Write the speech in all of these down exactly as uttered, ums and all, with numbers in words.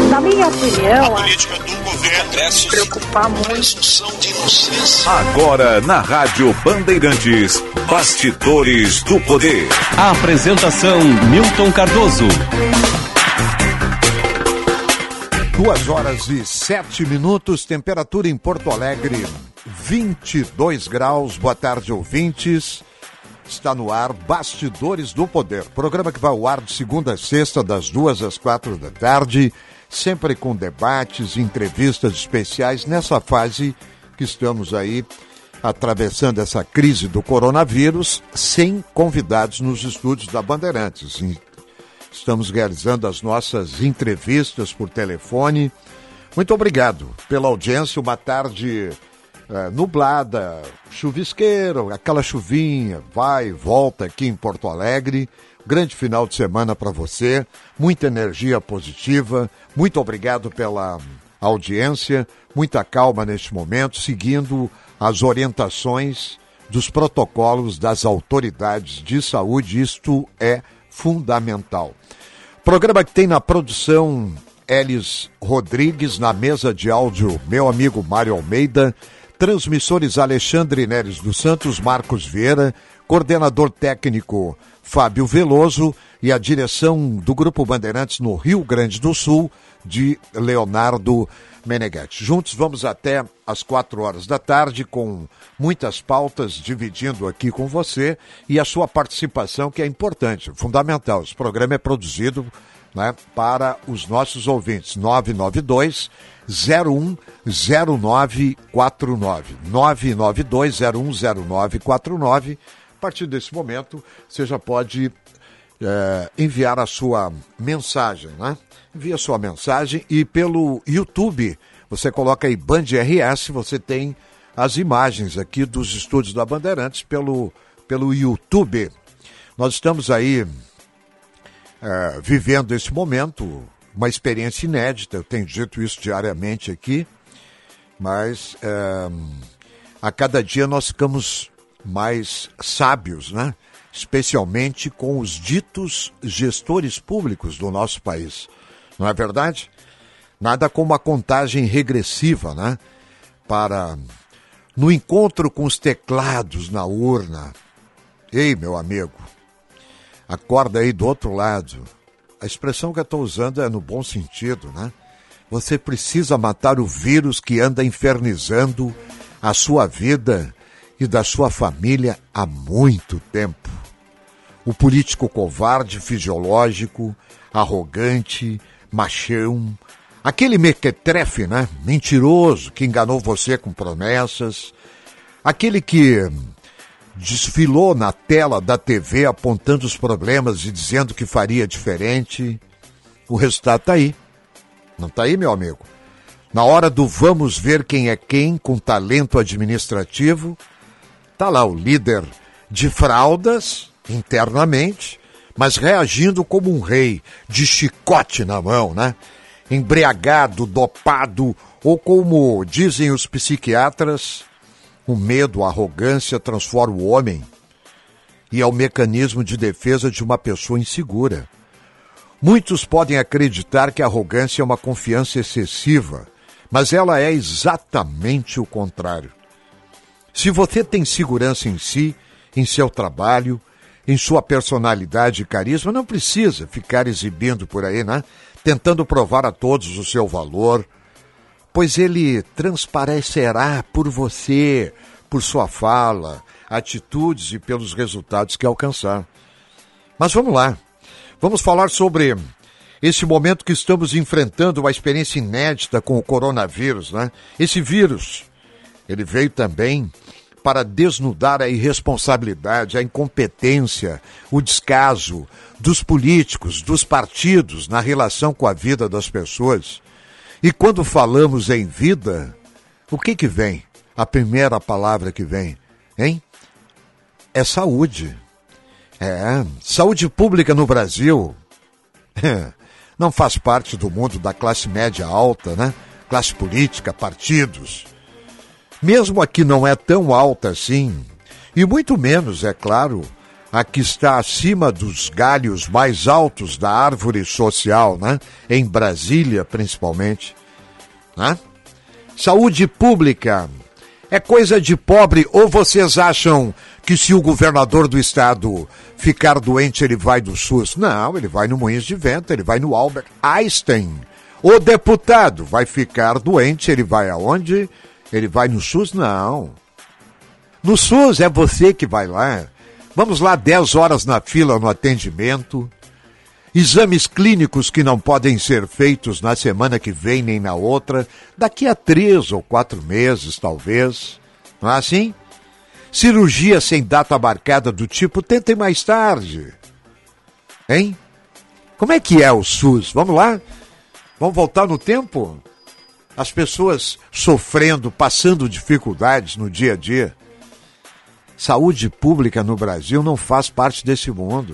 Na minha opinião, a política do governo é se preocupar muito. De inocência. Agora na Rádio Bandeirantes, Bastidores do Poder. A apresentação Milton Cardoso. Duas horas e sete minutos, temperatura em Porto Alegre, vinte e dois graus. Boa tarde, ouvintes. Está no ar Bastidores do Poder, programa que vai ao ar de segunda a sexta, das duas às quatro da tarde, sempre com debates, entrevistas especiais nessa fase que estamos aí atravessando essa crise do coronavírus, sem convidados nos estúdios da Bandeirantes. Estamos realizando as nossas entrevistas por telefone. Muito obrigado pela audiência, uma tarde É, nublada, chuvisqueiro, aquela chuvinha, vai e volta aqui em Porto Alegre. Grande final de semana para você, muita energia positiva. Muito obrigado pela audiência, muita calma neste momento, seguindo as orientações dos protocolos das autoridades de saúde. Isto é fundamental. Programa que tem na produção Elis Rodrigues, na mesa de áudio meu amigo Mário Almeida, transmissores Alexandre Neres dos Santos, Marcos Vieira, coordenador técnico Fábio Veloso e a direção do Grupo Bandeirantes no Rio Grande do Sul, de Leonardo Meneghetti. Juntos vamos até às quatro horas da tarde com muitas pautas, dividindo aqui com você e a sua participação, que é importante, fundamental. Esse programa é produzido, né, para os nossos ouvintes. nove nove dois, zero um zero nove quatro nove. nove nove dois, zero um zero nove quatro nove. A partir desse momento, você já pode é, enviar a sua mensagem, né? Envia a sua mensagem e pelo YouTube, você coloca aí Band R S, você tem as imagens aqui dos estúdios da Bandeirantes pelo, pelo YouTube. Nós estamos aí É, vivendo esse momento, uma experiência inédita, eu tenho dito isso diariamente aqui, mas é, a cada dia nós ficamos mais sábios, né? Especialmente com os ditos gestores públicos do nosso país. Não é verdade? Nada como a contagem regressiva, né? Para, no encontro com os teclados na urna. Ei, meu amigo, acorda aí do outro lado. A expressão que eu estou usando é no bom sentido, né? Você precisa matar o vírus que anda infernizando a sua vida e da sua família há muito tempo. O político covarde, fisiológico, arrogante, machão, aquele mequetrefe, né? Mentiroso, que enganou você com promessas, aquele que desfilou na tela da T V apontando os problemas e dizendo que faria diferente. O resultado está aí. Não está aí, meu amigo? Na hora do vamos ver quem é quem, com talento administrativo, está lá o líder de fraldas, internamente, mas reagindo como um rei, de chicote na mão, né? Embriagado, dopado, ou como dizem os psiquiatras, o medo, a arrogância transforma o homem e é o mecanismo de defesa de uma pessoa insegura. Muitos podem acreditar que a arrogância é uma confiança excessiva, mas ela é exatamente o contrário. Se você tem segurança em si, em seu trabalho, em sua personalidade e carisma, não precisa ficar exibindo por aí, né? Tentando provar a todos o seu valor, pois ele transparecerá por você, por sua fala, atitudes e pelos resultados que alcançar. Mas vamos lá, vamos falar sobre esse momento que estamos enfrentando, uma experiência inédita com o coronavírus, né? Esse vírus, ele veio também para desnudar a irresponsabilidade, a incompetência, o descaso dos políticos, dos partidos na relação com a vida das pessoas. E quando falamos em vida, o que que vem? A primeira palavra que vem, hein? É saúde. É, saúde pública no Brasil não faz parte do mundo da classe média alta, né? Classe política, partidos. Mesmo aqui não é tão alta assim, e muito menos, é claro, a que está acima dos galhos mais altos da árvore social, né? Em Brasília, principalmente. Né? Saúde pública é coisa de pobre, ou vocês acham que se o governador do estado ficar doente, ele vai do SUS? Não, ele vai no Moinhos de Vento, ele vai no Albert Einstein. O deputado vai ficar doente, ele vai aonde? Ele vai no SUS? Não. No SUS é você que vai lá. Vamos lá, dez horas na fila no atendimento. Exames clínicos que não podem ser feitos na semana que vem nem na outra. Daqui a três ou quatro meses, talvez. Não é assim? Cirurgia sem data marcada do tipo, tentem mais tarde. Hein? Como é que é o SUS? Vamos lá? Vamos voltar no tempo? As pessoas sofrendo, passando dificuldades no dia a dia. Saúde pública no Brasil não faz parte desse mundo.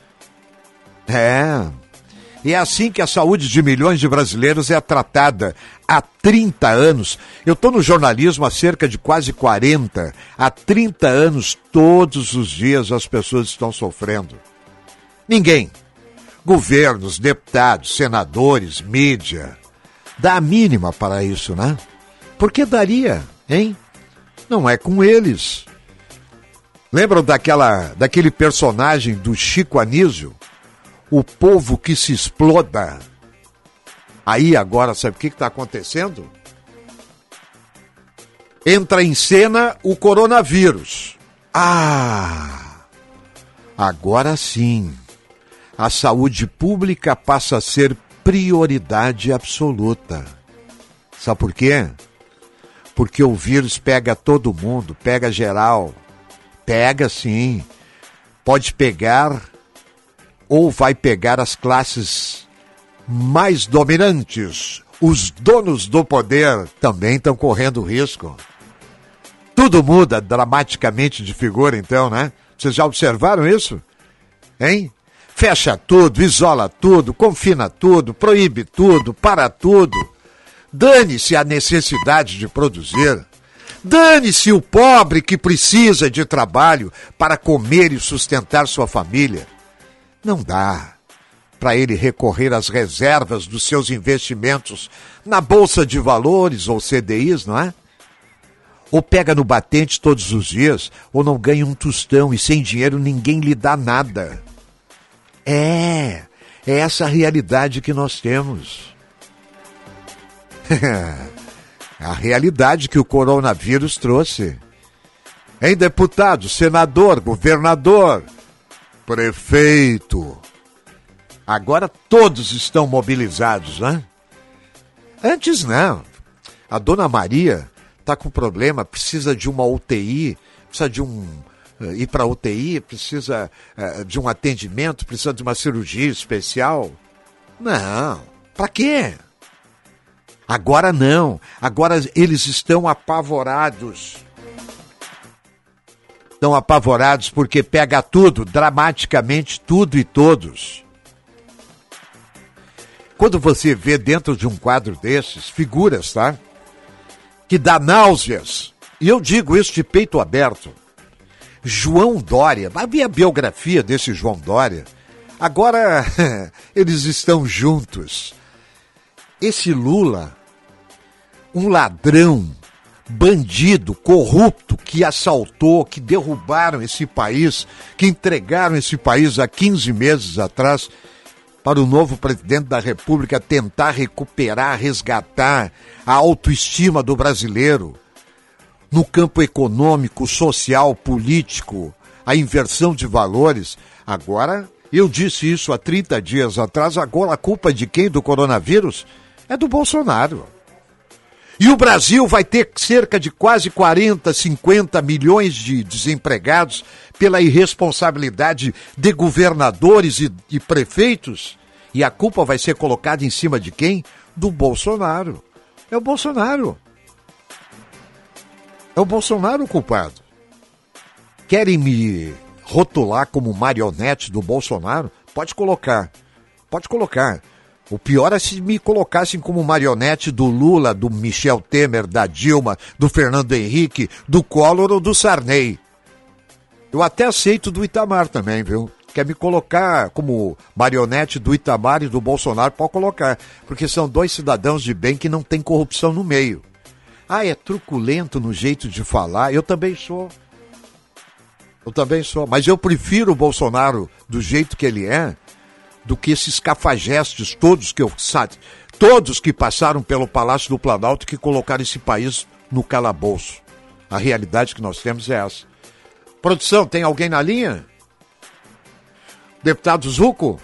É. E é assim que a saúde de milhões de brasileiros é tratada há trinta anos. Eu estou no jornalismo há cerca de quase quarenta. Há trinta anos, todos os dias as pessoas estão sofrendo. Ninguém. Governos, deputados, senadores, mídia, dá a mínima para isso, né? Por que daria, hein? Não é com eles. Lembram daquela, daquele personagem do Chico Anísio? O povo que se exploda. Aí agora, sabe o que está acontecendo? Entra em cena o coronavírus. Ah! Agora sim. A saúde pública passa a ser prioridade absoluta. Sabe por quê? Porque o vírus pega todo mundo, pega geral. Pega sim. Pode pegar ou vai pegar as classes mais dominantes. Os donos do poder também estão correndo risco. Tudo muda dramaticamente de figura então, né? Vocês já observaram isso? Hein? Fecha tudo, isola tudo, confina tudo, proíbe tudo, para tudo. Dane-se a necessidade de produzir. Dane-se o pobre que precisa de trabalho para comer e sustentar sua família. Não dá para ele recorrer às reservas dos seus investimentos na Bolsa de Valores ou C D Is, não é? Ou pega no batente todos os dias, ou não ganha um tostão e sem dinheiro ninguém lhe dá nada. É, é essa a realidade que nós temos. A realidade que o coronavírus trouxe. Hein, deputado, senador, governador, prefeito. Agora todos estão mobilizados, né? Antes não. A dona Maria está com problema, precisa de uma U T I, precisa de um... ir para a U T I, precisa uh, de um atendimento, precisa de uma cirurgia especial. Não, para quê? Agora não, agora eles estão apavorados. Estão apavorados porque pega tudo, dramaticamente tudo e todos. Quando você vê dentro de um quadro desses, figuras, tá? Que dá náuseas, e eu digo isso de peito aberto. João Dória, vai ver a biografia desse João Dória. Agora eles estão juntos. Esse Lula, um ladrão, bandido, corrupto, que assaltou, que derrubaram esse país, que entregaram esse país há quinze meses atrás para o novo presidente da República tentar recuperar, resgatar a autoestima do brasileiro. No campo econômico, social, político, a inversão de valores. Agora, eu disse isso há trinta dias atrás, agora a culpa de quem do coronavírus é do Bolsonaro. E o Brasil vai ter cerca de quase quarenta, cinquenta milhões de desempregados pela irresponsabilidade de governadores e, e prefeitos. E a culpa vai ser colocada em cima de quem? Do Bolsonaro. É o Bolsonaro. É o Bolsonaro o culpado. Querem me rotular como marionete do Bolsonaro? Pode colocar. Pode colocar. O pior é se me colocassem como marionete do Lula, do Michel Temer, da Dilma, do Fernando Henrique, do Collor ou do Sarney. Eu até aceito do Itamar também, viu? Quer me colocar como marionete do Itamar e do Bolsonaro, pode colocar. Porque são dois cidadãos de bem que não tem corrupção no meio. Ah, é truculento no jeito de falar. Eu também sou. Eu também sou. Mas eu prefiro o Bolsonaro do jeito que ele é do que esses cafajestes todos que eu sabe, todos que passaram pelo Palácio do Planalto que colocaram esse país no calabouço. A realidade que nós temos é essa. Produção, tem alguém na linha? Deputado Zucco?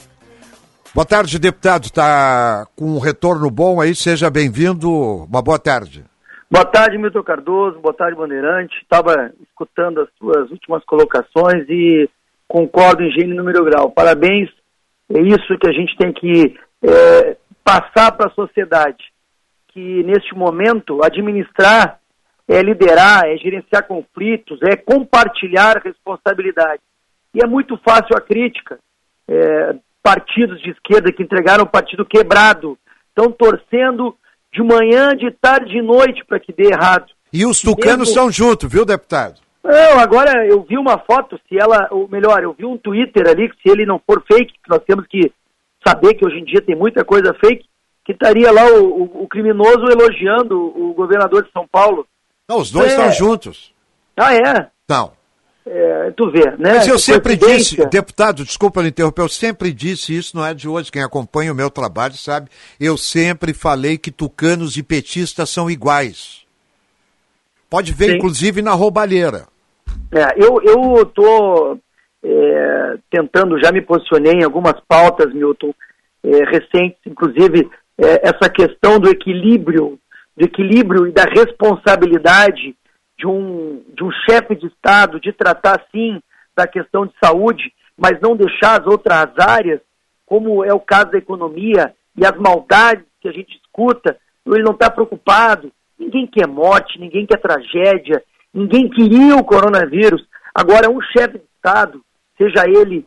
Boa tarde, deputado. Está com um retorno bom aí, seja bem-vindo. Uma boa tarde. Boa tarde, Milton Cardoso. Boa tarde, Bandeirante. Estava escutando as suas últimas colocações e concordo em gênero e número grau. Parabéns. É isso que a gente tem que é, passar para a sociedade. Que neste momento, administrar é liderar, é gerenciar conflitos, é compartilhar responsabilidade. E é muito fácil a crítica. É, partidos de esquerda que entregaram o partido quebrado estão torcendo de manhã, de tarde, de noite para que dê errado. E os tucanos Mesmo... são juntos, viu, deputado? Não, agora eu vi uma foto, se ela, ou melhor, eu vi um Twitter ali, que se ele não for fake, que nós temos que saber que hoje em dia tem muita coisa fake, que estaria lá o, o, o criminoso elogiando o governador de São Paulo. Não, os dois estão é... juntos. Ah, é? Não. É, tu vê, né? Mas eu sempre disse, deputado, desculpa me interromper, eu sempre disse isso, não é de hoje, quem acompanha o meu trabalho sabe, eu sempre falei que tucanos e petistas são iguais. Pode ver, Sim. inclusive, na roubalheira. É, eu eu tô é, tentando, já me posicionei em algumas pautas, Milton, é, recentes, inclusive é, essa questão do equilíbrio, do equilíbrio e da responsabilidade de um, de um chefe de Estado de tratar, sim, da questão de saúde, mas não deixar as outras áreas, como é o caso da economia e as maldades que a gente escuta, ele não está preocupado. Ninguém quer morte, ninguém quer tragédia, ninguém queria o coronavírus. Agora, um chefe de Estado, seja ele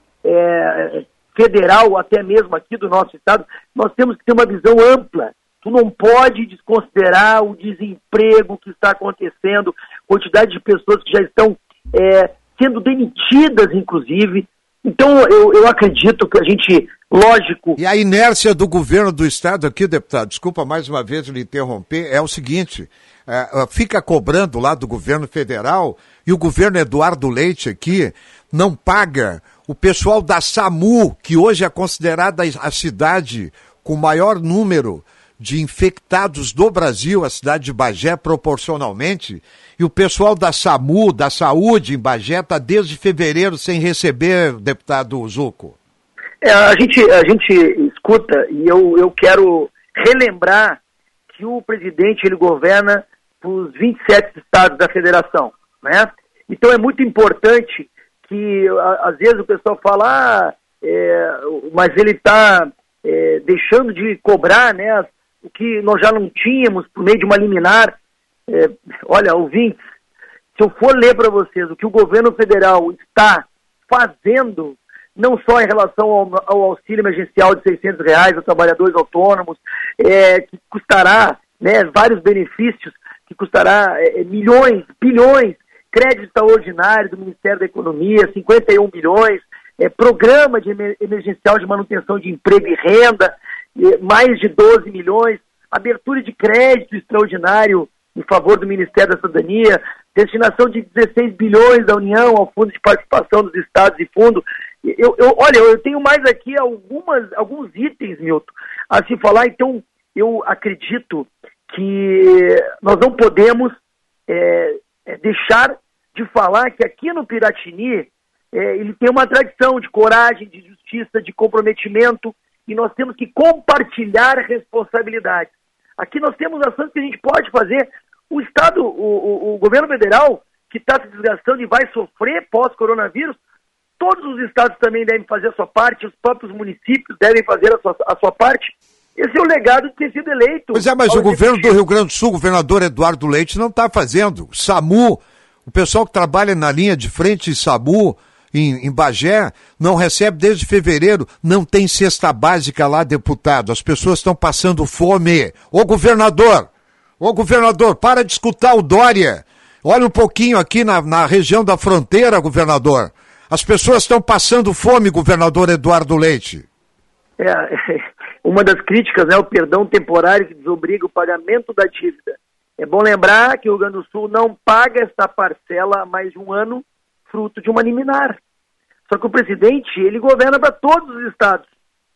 é, federal ou até mesmo aqui do nosso Estado, nós temos que ter uma visão ampla. Tu não pode desconsiderar o desemprego que está acontecendo, quantidade de pessoas que já estão é, sendo demitidas, inclusive. Então, eu, eu acredito que a gente, lógico... E a inércia do governo do Estado aqui, deputado, desculpa mais uma vez lhe interromper, é o seguinte, é, fica cobrando lá do governo federal e o governo Eduardo Leite aqui não paga o pessoal da SAMU, que hoje é considerada a cidade com o maior número de infectados do Brasil, a cidade de Bagé, proporcionalmente, e o pessoal da SAMU, da saúde em Bagé, está desde fevereiro sem receber, deputado Zucco. É, a gente, a gente escuta, e eu, eu quero relembrar que o presidente, ele governa os vinte e sete estados da federação, né? Então é muito importante que, a, às vezes o pessoal fala, ah, é, mas ele está é, deixando de cobrar, né, as, o que nós já não tínhamos por meio de uma liminar. É, olha, ouvintes, se eu for ler para vocês o que o governo federal está fazendo, não só em relação ao, ao auxílio emergencial de seiscentos reais aos trabalhadores autônomos, é, que custará, né, vários benefícios, que custará é, milhões, bilhões, crédito extraordinário do Ministério da Economia, cinquenta e um bilhões, é, programa de emer- emergencial de manutenção de emprego e renda, mais de doze milhões, abertura de crédito extraordinário em favor do Ministério da Cidadania, destinação de dezesseis bilhões da União ao Fundo de Participação dos Estados e Fundo. Eu, eu, olha, eu tenho mais aqui algumas, alguns itens, Milton, a se falar, então eu acredito que nós não podemos é, é, deixar de falar que aqui no Piratini é, ele tem uma tradição de coragem, de justiça, de comprometimento, e nós temos que compartilhar responsabilidades. Aqui nós temos ações que a gente pode fazer. O Estado, o, o, o governo federal, que está se desgastando e vai sofrer pós-coronavírus, todos os estados também devem fazer a sua parte, os próprios municípios devem fazer a sua, a sua parte. Esse é o legado de ter sido eleito. Pois é, mas o governo do Rio Grande do Sul, o governador Eduardo Leite, não está fazendo. SAMU, o pessoal que trabalha na linha de frente SAMU, Em, em Bagé, não recebe desde fevereiro, não tem cesta básica lá, deputado, as pessoas estão passando fome. Ô governador, ô governador, para de escutar o Dória, Olha um pouquinho aqui na, na região da fronteira, governador. As pessoas estão passando fome, governador Eduardo Leite. É, uma das críticas, né, o perdão temporário que desobriga o pagamento da dívida. É bom lembrar que o Rio Grande do Sul não paga esta parcela há mais de um ano, fruto de uma liminar. Só que o presidente, ele governa para todos os estados.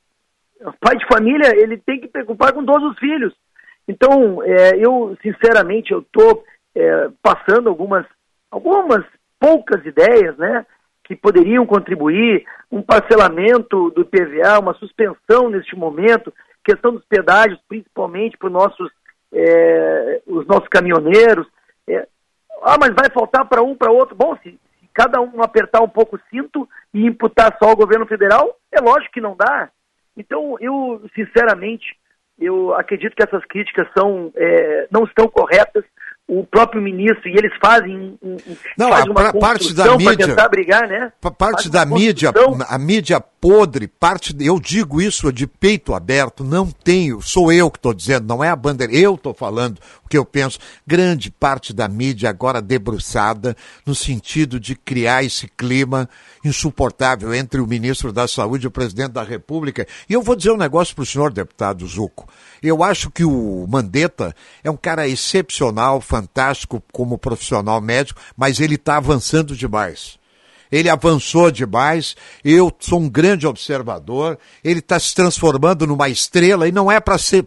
O pai de família, ele tem que preocupar com todos os filhos. Então, é, eu, sinceramente, eu estou é, passando algumas, algumas poucas ideias, né, que poderiam contribuir, um parcelamento do I P V A, uma suspensão neste momento, questão dos pedágios, principalmente para os nossos, é, os nossos caminhoneiros. É, ah, mas vai faltar para um, para outro. Bom, se, se cada um apertar um pouco o cinto e imputar só ao governo federal, é lógico que não dá. Então, eu, sinceramente, eu acredito que essas críticas são, é, não estão corretas. O próprio ministro, e eles fazem um, não, faz a uma parte da mídia, para tentar brigar, né? Parte da mídia, a mídia podre, parte, eu digo isso de peito aberto, não tenho, sou eu que estou dizendo, não é a bandeira, eu estou falando o que eu penso. Grande parte da mídia agora debruçada no sentido de criar esse clima insuportável entre o ministro da Saúde e o presidente da República. E eu vou dizer um negócio para o senhor, deputado Zucco. Eu acho que o Mandetta é um cara excepcional, fantástico como profissional médico, mas ele está avançando demais. Ele avançou demais, eu sou um grande observador, ele está se transformando numa estrela e não é para ser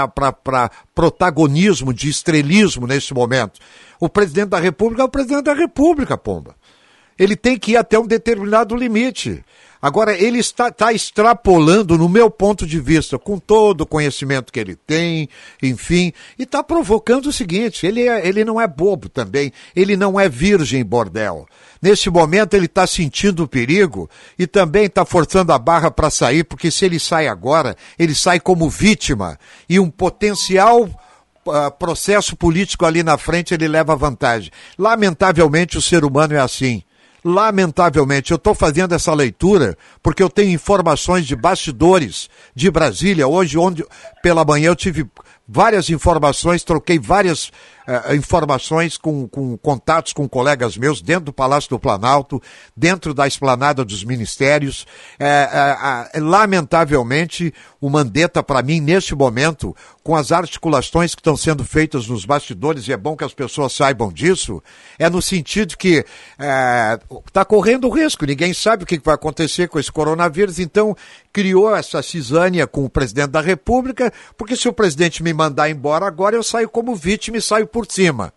para protagonismo de estrelismo nesse momento. O presidente da República é o presidente da República, pomba. Ele tem que ir até um determinado limite. Agora, ele está, está extrapolando, no meu ponto de vista, com todo o conhecimento que ele tem, enfim, e está provocando o seguinte, ele, é, ele não é bobo também, ele não é virgem bordel. Nesse momento ele está sentindo o perigo e também está forçando a barra para sair, porque se ele sai agora, ele sai como vítima e um potencial uh, processo político ali na frente ele leva vantagem. Lamentavelmente o ser humano é assim. Lamentavelmente, eu estou fazendo essa leitura porque eu tenho informações de bastidores de Brasília. Hoje, onde, pela manhã, eu tive várias informações, troquei várias uh, informações com, com contatos com colegas meus dentro do Palácio do Planalto, dentro da esplanada dos ministérios. É, é, é, lamentavelmente, o Mandetta, para mim, neste momento, com as articulações que estão sendo feitas nos bastidores, e é bom que as pessoas saibam disso, é no sentido que está é, correndo risco, ninguém sabe o que vai acontecer com esse coronavírus, então criou essa cisânia com o presidente da República, porque se o presidente me mandar embora agora, eu saio como vítima e saio por cima.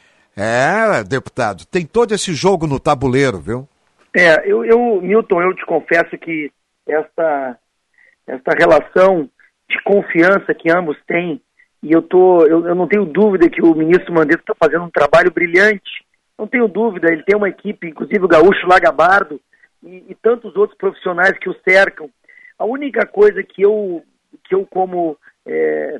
É, deputado, tem todo esse jogo no tabuleiro, viu? É, eu, eu Milton, eu te confesso que esta, esta relação de confiança que ambos têm, e eu, tô, eu, eu não tenho dúvida que o ministro Mandetta está fazendo um trabalho brilhante, não tenho dúvida, ele tem uma equipe, inclusive o Gaúcho Lagabardo, e, e tantos outros profissionais que o cercam. A única coisa que eu, que eu como é,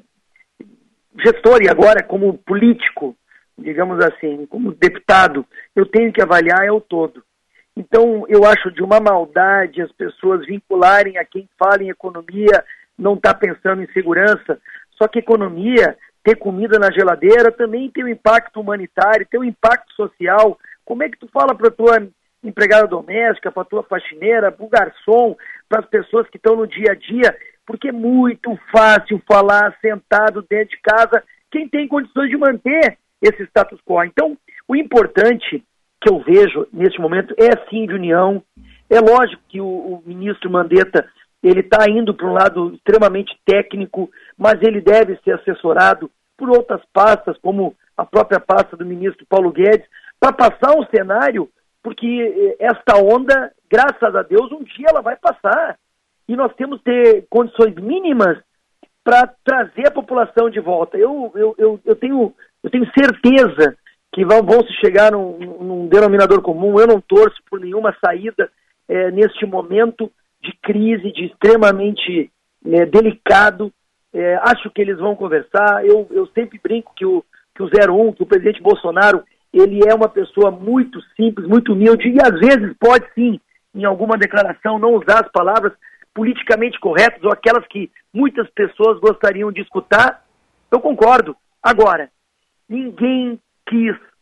gestor e agora como político, digamos assim, como deputado, eu tenho que avaliar é o todo. Então, eu acho de uma maldade as pessoas vincularem a quem fala em economia, não está pensando em segurança, só que economia, ter comida na geladeira, também tem um impacto humanitário, tem um impacto social. Como é que tu fala para a tua empregada doméstica, para a tua faxineira, para o garçom, para as pessoas que estão no dia a dia? Porque é muito fácil falar sentado dentro de casa quem tem condições de manter esse status quo. Então, o importante que eu vejo neste momento é sim de união. É lógico que o, o ministro Mandetta ele está indo para um lado extremamente técnico, mas ele deve ser assessorado por outras pastas, como a própria pasta do ministro Paulo Guedes, para passar um cenário, porque esta onda, graças a Deus, um dia ela vai passar. E nós temos que ter condições mínimas para trazer a população de volta. Eu, eu, eu, eu, tenho, eu tenho certeza que vão, vão se chegar num, num denominador comum. Eu não torço por nenhuma saída é, neste momento de crise, de extremamente é, delicado. É, acho que eles vão conversar. Eu, eu sempre brinco que o, que o zero um, que o presidente Bolsonaro, ele é uma pessoa muito simples, muito humilde, e às vezes pode sim, em alguma declaração, não usar as palavras politicamente corretas ou aquelas que muitas pessoas gostariam de escutar. Eu concordo. Agora, ninguém quis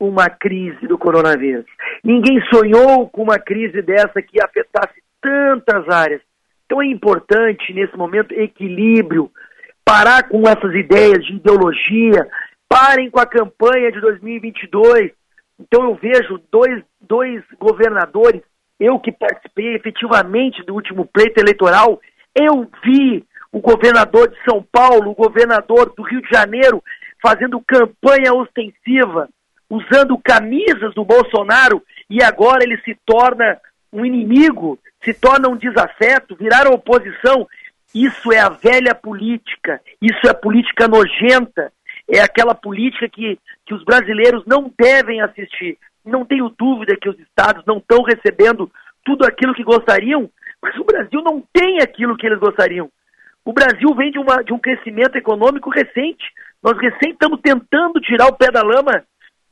uma crise do coronavírus. Ninguém sonhou com uma crise dessa que afetasse tantas áreas. Então é importante, nesse momento, equilíbrio, parar com essas ideias de ideologia, parem com a campanha de dois mil e vinte e dois. Então eu vejo dois, dois governadores, eu que participei efetivamente do último pleito eleitoral, eu vi o governador de São Paulo, o governador do Rio de Janeiro, fazendo campanha ostensiva, usando camisas do Bolsonaro, e agora ele se torna um inimigo, se torna um desafeto, viraram oposição. Isso é a velha política, isso é política nojenta, é aquela política que, que os brasileiros não devem assistir. Não tenho dúvida que os estados não estão recebendo tudo aquilo que gostariam, mas o Brasil não tem aquilo que eles gostariam. O Brasil vem de, uma, de um crescimento econômico recente. Nós recém estamos tentando tirar o pé da lama,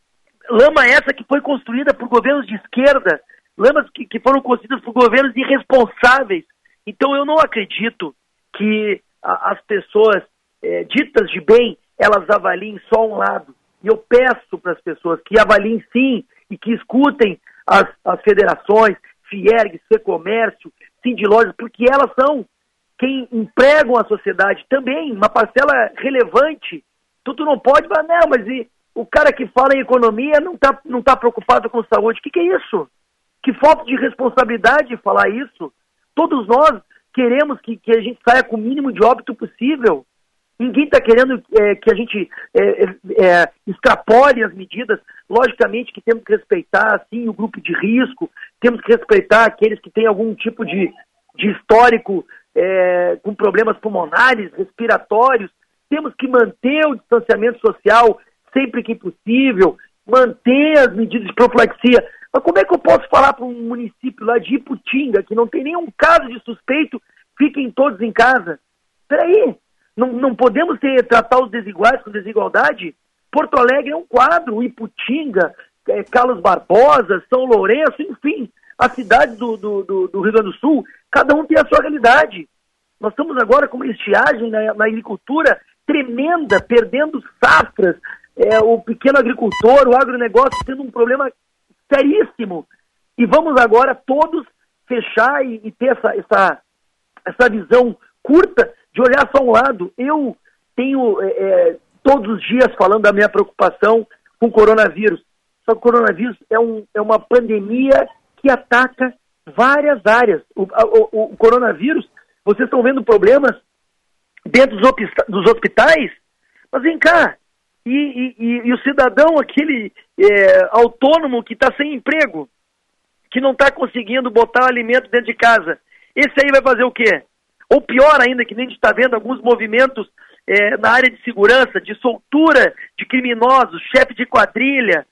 lama essa que foi construída por governos de esquerda, lamas que, que foram construídas por governos irresponsáveis. Então eu não acredito que a, as pessoas é, ditas de bem, elas avaliem só um lado. E eu peço para as pessoas que avaliem sim e que escutem as, as federações, Fiergs, Fecomércio, Sindilógias, porque elas são quem empregam a sociedade também, uma parcela relevante. Tu, tu não pode falar, não, mas e, o cara que fala em economia não está não tá preocupado com saúde. O que, que é isso? Que falta de responsabilidade falar isso. Todos nós queremos que, que a gente saia com o mínimo de óbito possível. Ninguém está querendo é, que a gente é, é, extrapole as medidas. Logicamente que temos que respeitar, sim, o grupo de risco, temos que respeitar aqueles que têm algum tipo de, de histórico é, com problemas pulmonares, respiratórios. Temos que manter o distanciamento social sempre que possível, manter as medidas de profilaxia. Mas como é que eu posso falar para um município lá de Iputinga, que não tem nenhum caso de suspeito, fiquem todos em casa? Peraí, não, não podemos ter, tratar os desiguais com desigualdade? Porto Alegre é um quadro, Iputinga, é, Carlos Barbosa, São Lourenço, enfim, as cidades do, do, do, do Rio Grande do Sul, cada um tem a sua realidade. Nós estamos agora com uma estiagem na, na agricultura tremenda, perdendo safras, é, o pequeno agricultor, o agronegócio tendo um problema seríssimo. E vamos agora todos fechar e, e ter essa, essa, essa visão curta de olhar só um lado. Eu tenho é, é, todos os dias falando da minha preocupação com o coronavírus. Só que o coronavírus é, um, é uma pandemia que ataca várias áreas. O, o, o coronavírus, vocês estão vendo problemas dentro dos, dos hospitais, mas vem cá, e, e, e, e o cidadão, aquele é, autônomo que está sem emprego, que não está conseguindo botar o alimento dentro de casa, esse aí vai fazer o quê? Ou pior ainda, que nem a gente está vendo alguns movimentos é, na área de segurança, de soltura de criminosos, chefe de quadrilha.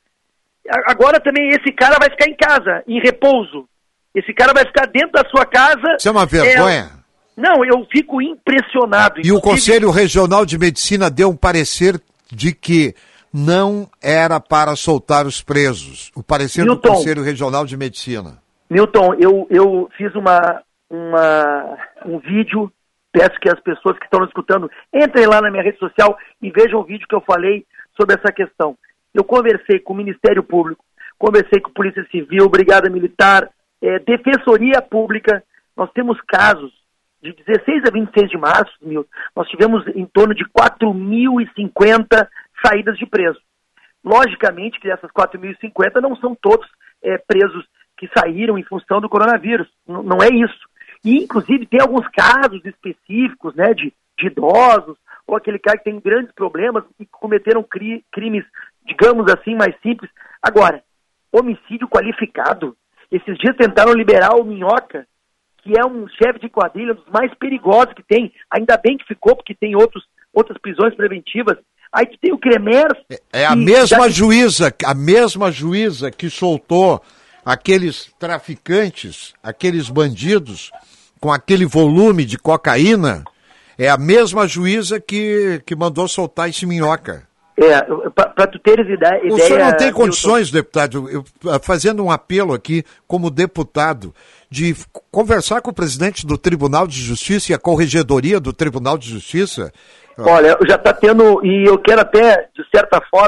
Agora também esse cara vai ficar em casa, em repouso. Esse cara vai ficar dentro da sua casa. Isso é uma vergonha. É, Não, eu fico impressionado. E o Conselho Regional de Medicina deu um parecer de que não era para soltar os presos. O parecer Milton, do Conselho Regional de Medicina. Milton, eu, eu fiz uma, uma, um vídeo, peço que as pessoas que estão nos escutando entrem lá na minha rede social e vejam o vídeo que eu falei sobre essa questão. Eu conversei com o Ministério Público, conversei com a Polícia Civil, Brigada Militar, é, Defensoria Pública. Nós temos casos de dezesseis a vinte e seis de março, Milton, nós tivemos em torno de quatro mil e cinquenta saídas de presos. Logicamente que essas quatro mil e cinquenta não são todos é, presos que saíram em função do coronavírus. N- não é isso. E, inclusive, tem alguns casos específicos, né, de, de idosos, ou aquele cara que tem grandes problemas e cometeram cri- crimes, digamos assim, mais simples. Agora, homicídio qualificado. Esses dias tentaram liberar o Minhoca, que é um chefe de quadrilha, um dos mais perigosos que tem. Ainda bem que ficou, porque tem outros, outras prisões preventivas. Aí tem o Cremers. É, é a mesma já... juíza, a mesma juíza que soltou aqueles traficantes, aqueles bandidos, com aquele volume de cocaína, é a mesma juíza que, que mandou soltar esse Minhoca. É, para tu teres ideia... O senhor não tem condições, Milton, deputado, eu, fazendo um apelo aqui como deputado, de conversar com o presidente do Tribunal de Justiça e a Corregedoria do Tribunal de Justiça? Olha, já está tendo, e eu quero até, de certa forma,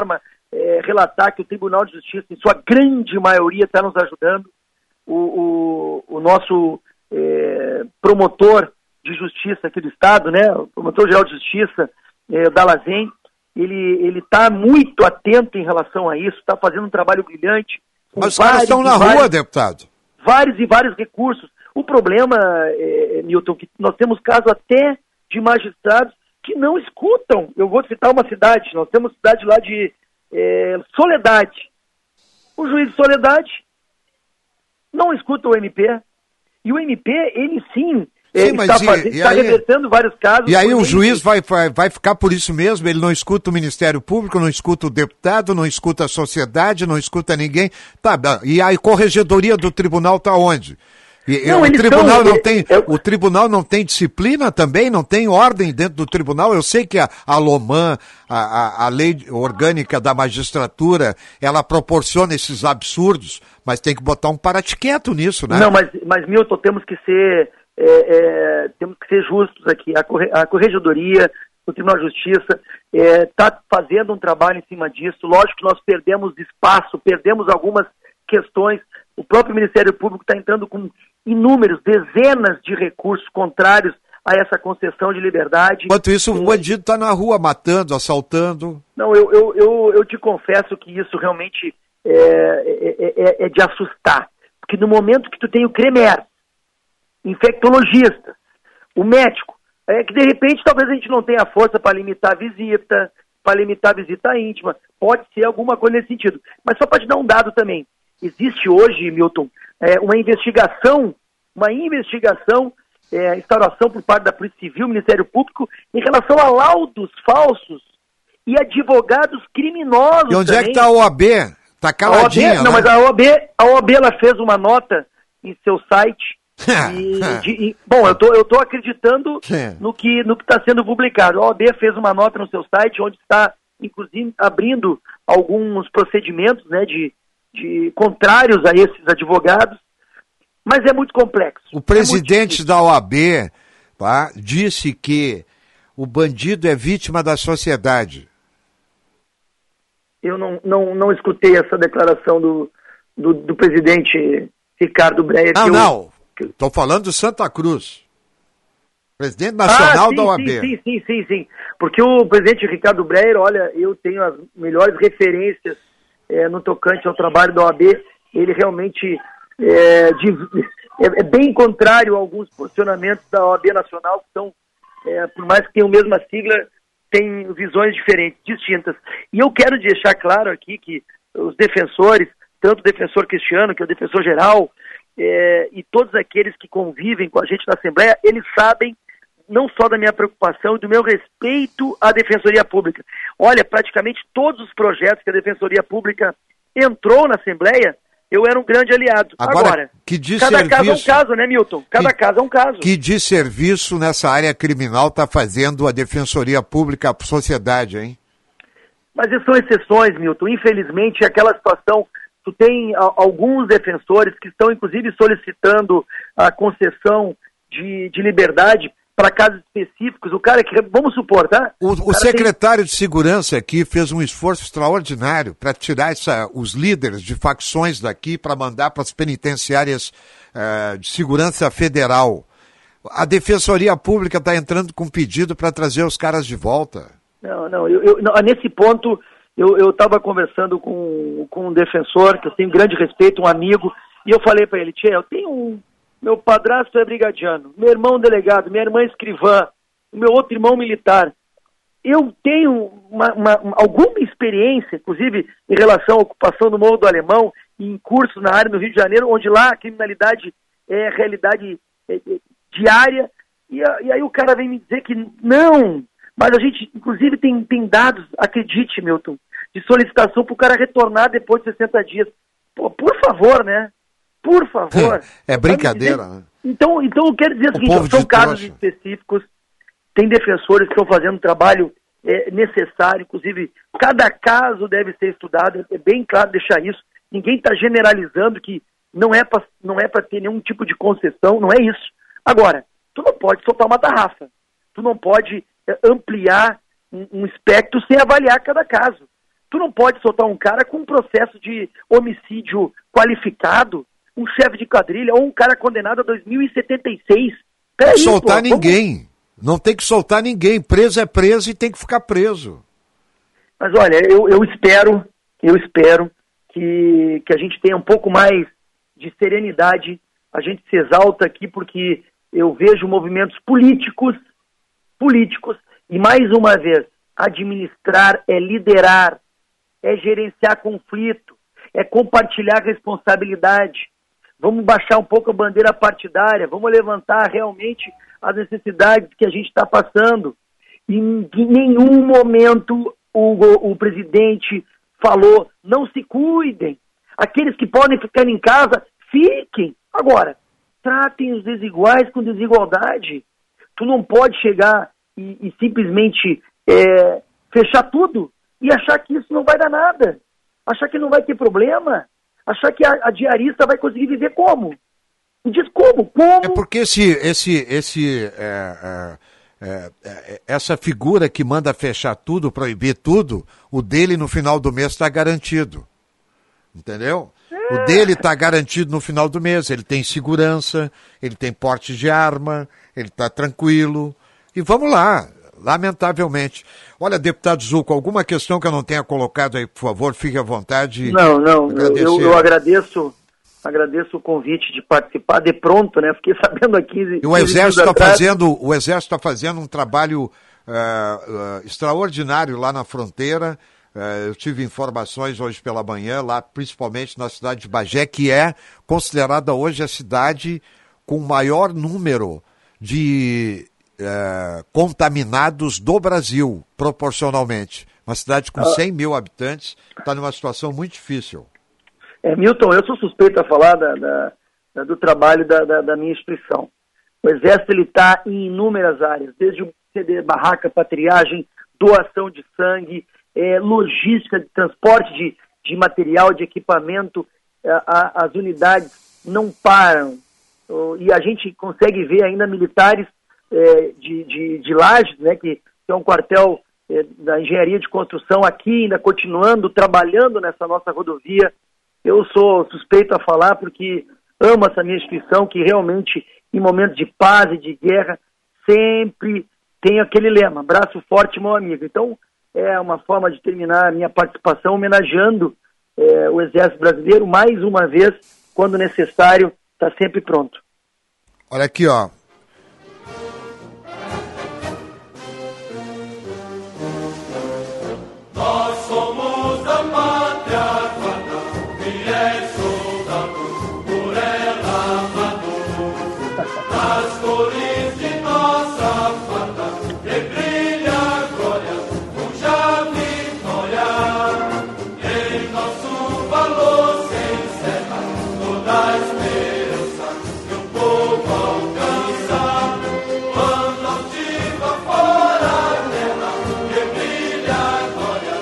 é, relatar que o Tribunal de Justiça, em sua grande maioria, está nos ajudando. O, o, o nosso é, promotor de justiça aqui do Estado, né, o promotor-geral de justiça, é, o Dalazen, ele está muito atento em relação a isso, está fazendo um trabalho brilhante. Mas os caras estão na vários, rua, deputado. Vários e vários recursos. O problema, é, Milton, que nós temos casos até de magistrados que não escutam. Eu vou citar uma cidade, nós temos cidade lá de é, Soledade. O juiz de Soledade não escuta o M P. E o M P, ele sim, Sim, ele mas está, e, fazendo, e está aí, revertendo vários casos. E aí o juiz vai, vai, vai ficar por isso mesmo, ele não escuta o Ministério Público, não escuta o deputado, não escuta a sociedade, não escuta ninguém. Tá, e a corregedoria do tribunal está onde? E, não, o, tribunal tão, não tem, eu... o tribunal não tem disciplina também, não tem ordem dentro do tribunal. Eu sei que a, a LOMAN, a, a, a lei orgânica da magistratura, ela proporciona esses absurdos, mas tem que botar um paratiqueto nisso, né? Não, mas, mas Milton, temos que ser... É, é, temos que ser justos aqui. A, corre, a Corregedoria, o Tribunal de Justiça está é, fazendo um trabalho em cima disso. Lógico que nós perdemos espaço, perdemos algumas questões. O próprio Ministério Público está entrando com inúmeros, dezenas de recursos contrários a essa concessão de liberdade. Enquanto isso, o bandido está na rua matando, assaltando. Não, eu, eu, eu, eu te confesso que isso realmente é, é, é, é de assustar. Porque no momento que tu tem o CREMER, infectologista, o médico, é que de repente talvez a gente não tenha força para limitar a visita, para limitar a visita íntima, pode ser alguma coisa nesse sentido. Mas só para te dar um dado também, existe hoje, Milton, é, uma investigação, uma investigação, é, instauração por parte da Polícia Civil, Ministério Público, em relação a laudos falsos e advogados criminosos. E onde também. é que está a O A B? Está caladinha, a O A B, né? Não, mas a O A B, a O A B ela fez uma nota em seu site. E, de, e, bom, eu tô, eu tô acreditando no que no que está sendo publicado. A O A B fez uma nota no seu site onde está, inclusive, abrindo alguns procedimentos, né, de, de contrários a esses advogados, mas é muito complexo. O presidente é da O A B, tá, disse que o bandido é vítima da sociedade. Eu não, não, não escutei essa declaração do, do, do presidente Ricardo Breyer. Não, eu... não. Estou falando do Santa Cruz. Presidente nacional ah, sim, da O A B. Sim, sim, sim, sim, sim. Porque o presidente Ricardo Breyer, olha, eu tenho as melhores referências é, no tocante ao trabalho da O A B. Ele realmente é, de, é, é bem contrário a alguns posicionamentos da O A B nacional, que são, é, por mais que tenham a mesma sigla, têm visões diferentes, distintas. E eu quero deixar claro aqui que os defensores, tanto o defensor Cristiano, que é o defensor geral, É, e todos aqueles que convivem com a gente na Assembleia, eles sabem não só da minha preocupação e do meu respeito à Defensoria Pública. Olha, praticamente todos os projetos que a Defensoria Pública entrou na Assembleia, eu era um grande aliado. Agora, Agora que de cada serviço, caso é um caso, né, Milton? Cada que, caso é um caso. Que de serviço nessa área criminal está fazendo a Defensoria Pública à sociedade, hein? Mas são exceções, Milton. Infelizmente, aquela situação... Tu tem a, alguns defensores que estão, inclusive, solicitando a concessão de, de liberdade para casos específicos. O cara que, vamos supor, tá? O, o, o secretário tem... de Segurança aqui fez um esforço extraordinário para tirar essa, os líderes de facções daqui para mandar para as penitenciárias uh, de segurança federal. A Defensoria Pública está entrando com pedido para trazer os caras de volta. Não, não, eu, eu, não nesse ponto... Eu estava conversando com, com um defensor, que eu tenho grande respeito, um amigo, e eu falei para ele, tchê, eu tenho um... Meu padrasto é brigadiano, meu irmão delegado, minha irmã escrivã, meu outro irmão militar. Eu tenho uma, uma, alguma experiência, inclusive, em relação à ocupação do Morro do Alemão, e em cursos na área do Rio de Janeiro, onde lá a criminalidade é realidade é, é, diária, e, a, e aí o cara vem me dizer que não... Mas a gente, inclusive, tem, tem dados, acredite, Milton, de solicitação para o cara retornar depois de sessenta dias. Pô, por favor, né? Por favor. É brincadeira, né? Então, então eu quero dizer o, o seguinte, são casos trouxa. específicos, tem defensores que estão fazendo um trabalho é, necessário, inclusive, cada caso deve ser estudado, é bem claro deixar isso. Ninguém está generalizando que não é para não é para ter nenhum tipo de concessão, não é isso. Agora, tu não pode soltar uma tarrafa, tu não pode... ampliar um, um espectro sem avaliar cada caso. Tu não pode soltar um cara com um processo de homicídio qualificado, um chefe de quadrilha ou um cara condenado a dois mil e setenta e seis. Peraí, soltar pô, ninguém. Como... Não tem que soltar ninguém. Preso é preso e tem que ficar preso. Mas olha, eu, eu espero, eu espero que, que a gente tenha um pouco mais de serenidade. A gente se exalta aqui porque eu vejo movimentos políticos, políticos, e mais uma vez, administrar é liderar, é gerenciar conflito, é compartilhar responsabilidade. Vamos baixar um pouco a bandeira partidária, vamos levantar realmente as necessidades que a gente está passando. E em nenhum momento o, o presidente falou, não se cuidem. Aqueles que podem ficar em casa, fiquem. Agora, tratem os desiguais com desigualdade. Tu não pode chegar e, e simplesmente é, fechar tudo e achar que isso não vai dar nada. Achar que não vai ter problema. Achar que a, a diarista vai conseguir viver como? Me diz como? Como? É porque esse, esse, esse, é, é, é, essa figura que manda fechar tudo, proibir tudo, o dele no final do mês está garantido. Entendeu? É. O dele está garantido no final do mês. Ele tem segurança, ele tem porte de arma, ele está tranquilo. E vamos lá. Lamentavelmente. Olha, deputado Zucco, alguma questão que eu não tenha colocado aí, por favor, fique à vontade. Não, não, eu, eu agradeço, agradeço o convite de participar de pronto, né? Fiquei sabendo aqui. E o Exército está fazendo, o Exército está fazendo um trabalho uh, uh, extraordinário lá na fronteira. Uh, eu tive informações hoje pela manhã, lá principalmente na cidade de Bagé, que é considerada hoje a cidade com o maior número de É, contaminados do Brasil, proporcionalmente. Uma cidade com cem mil habitantes está numa situação muito difícil. É, Milton, eu sou suspeito a falar da, da, da, do trabalho da, da, da minha instituição. O Exército está em inúmeras áreas, desde o C D barraca para triagem, doação de sangue, é, logística de transporte de, de material, de equipamento. A, a, as unidades não param. E a gente consegue ver ainda militares É, de, de, de Lages, né, que é um quartel é, da engenharia de construção aqui, ainda continuando, trabalhando nessa nossa rodovia. Eu sou suspeito a falar porque amo essa minha instituição, que realmente, em momentos de paz e de guerra, sempre tem aquele lema, braço forte, meu amigo. Então, é uma forma de terminar a minha participação homenageando é, o Exército Brasileiro, mais uma vez, quando necessário, está sempre pronto. Olha aqui, ó. Nós somos a pátria guarda, fiéis soldados, por ela amado. Nas cores de nossa farda, que brilha a glória, cuja vitória em nosso valor se encerra toda a esperança que o povo alcança. Quando altiva fora a terra, que brilha a glória.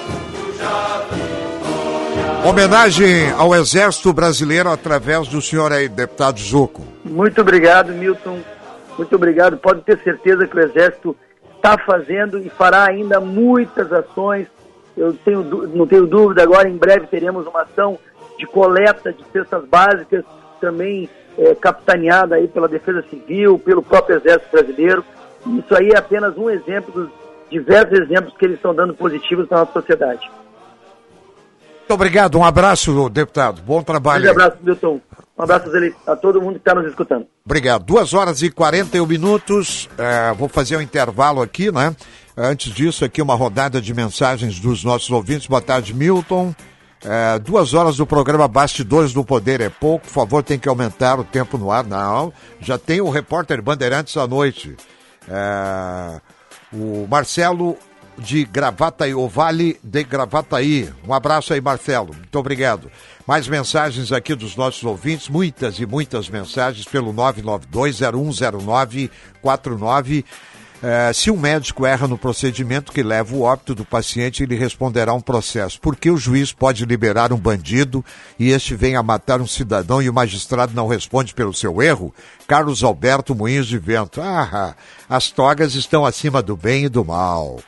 Homenagem ao Exército Brasileiro através do senhor aí, deputado Zucco. Muito obrigado, Milton. Muito obrigado. Pode ter certeza que o Exército está fazendo e fará ainda muitas ações. Eu tenho, não tenho dúvida, agora em breve teremos uma ação de coleta de cestas básicas, também é, capitaneada aí pela Defesa Civil, pelo próprio Exército Brasileiro. Isso aí é apenas um exemplo dos diversos exemplos que eles estão dando positivos na nossa sociedade. Muito obrigado, um abraço, deputado, bom trabalho. Um abraço, Milton, um abraço a todo mundo que está nos escutando. Obrigado, duas horas e quarenta e um minutos, é, vou fazer um intervalo aqui, né? Antes disso, aqui uma rodada de mensagens dos nossos ouvintes. Boa tarde, Milton. É, duas horas do programa Bastidores do Poder é pouco, por favor, tem que aumentar o tempo no ar. Não, já tem o repórter Bandeirantes à noite. É, o Marcelo de Gravataí, o Vale de Gravataí. Um abraço aí, Marcelo. Muito obrigado. Mais mensagens aqui dos nossos ouvintes, muitas e muitas mensagens pelo nove nove dois zero um zero nove quatro nove. É, se um médico erra no procedimento que leva o óbito do paciente, ele responderá um processo. Por que o juiz pode liberar um bandido e este vem a matar um cidadão e o magistrado não responde pelo seu erro? Carlos Alberto Moinhos de Vento. Ah, as togas estão acima do bem e do mal.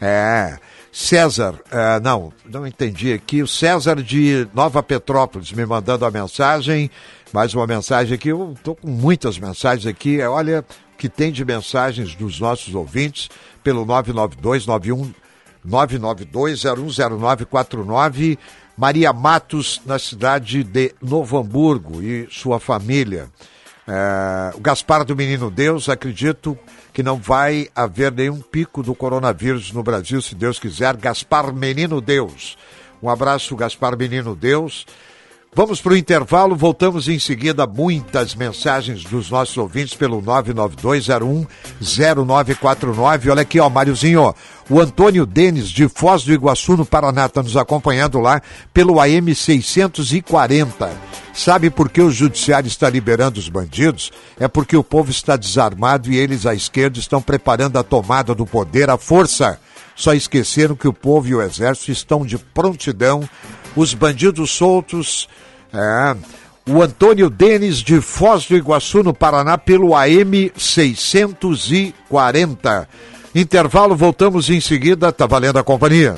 É, César, é, não, não entendi aqui, o César de Nova Petrópolis me mandando a mensagem, mais uma mensagem aqui, eu estou com muitas mensagens aqui, olha o que tem de mensagens dos nossos ouvintes, pelo nove nove dois nove um nove nove dois zero um zero nove quatro nove, Maria Matos, na cidade de Novo Hamburgo, e sua família. É, o Gaspar do Menino Deus, acredito que não vai haver nenhum pico do coronavírus no Brasil, se Deus quiser. Gaspar Menino Deus. Um abraço, Gaspar Menino Deus. Vamos para o intervalo, voltamos em seguida. Muitas mensagens dos nossos ouvintes pelo nove nove dois zero um zero nove quatro nove. Olha aqui, ó, Máriozinho, o Antônio Denis de Foz do Iguaçu, no Paraná, está nos acompanhando lá pelo A M seiscentos e quarenta. Sabe por que o judiciário está liberando os bandidos? É porque o povo está desarmado e eles, à esquerda, estão preparando a tomada do poder à força. Só esqueceram que o povo e o exército estão de prontidão. Os bandidos soltos, é, o Antônio Denis de Foz do Iguaçu, no Paraná, pelo A M seiscentos e quarenta. Intervalo, voltamos em seguida, tá valendo a companhia.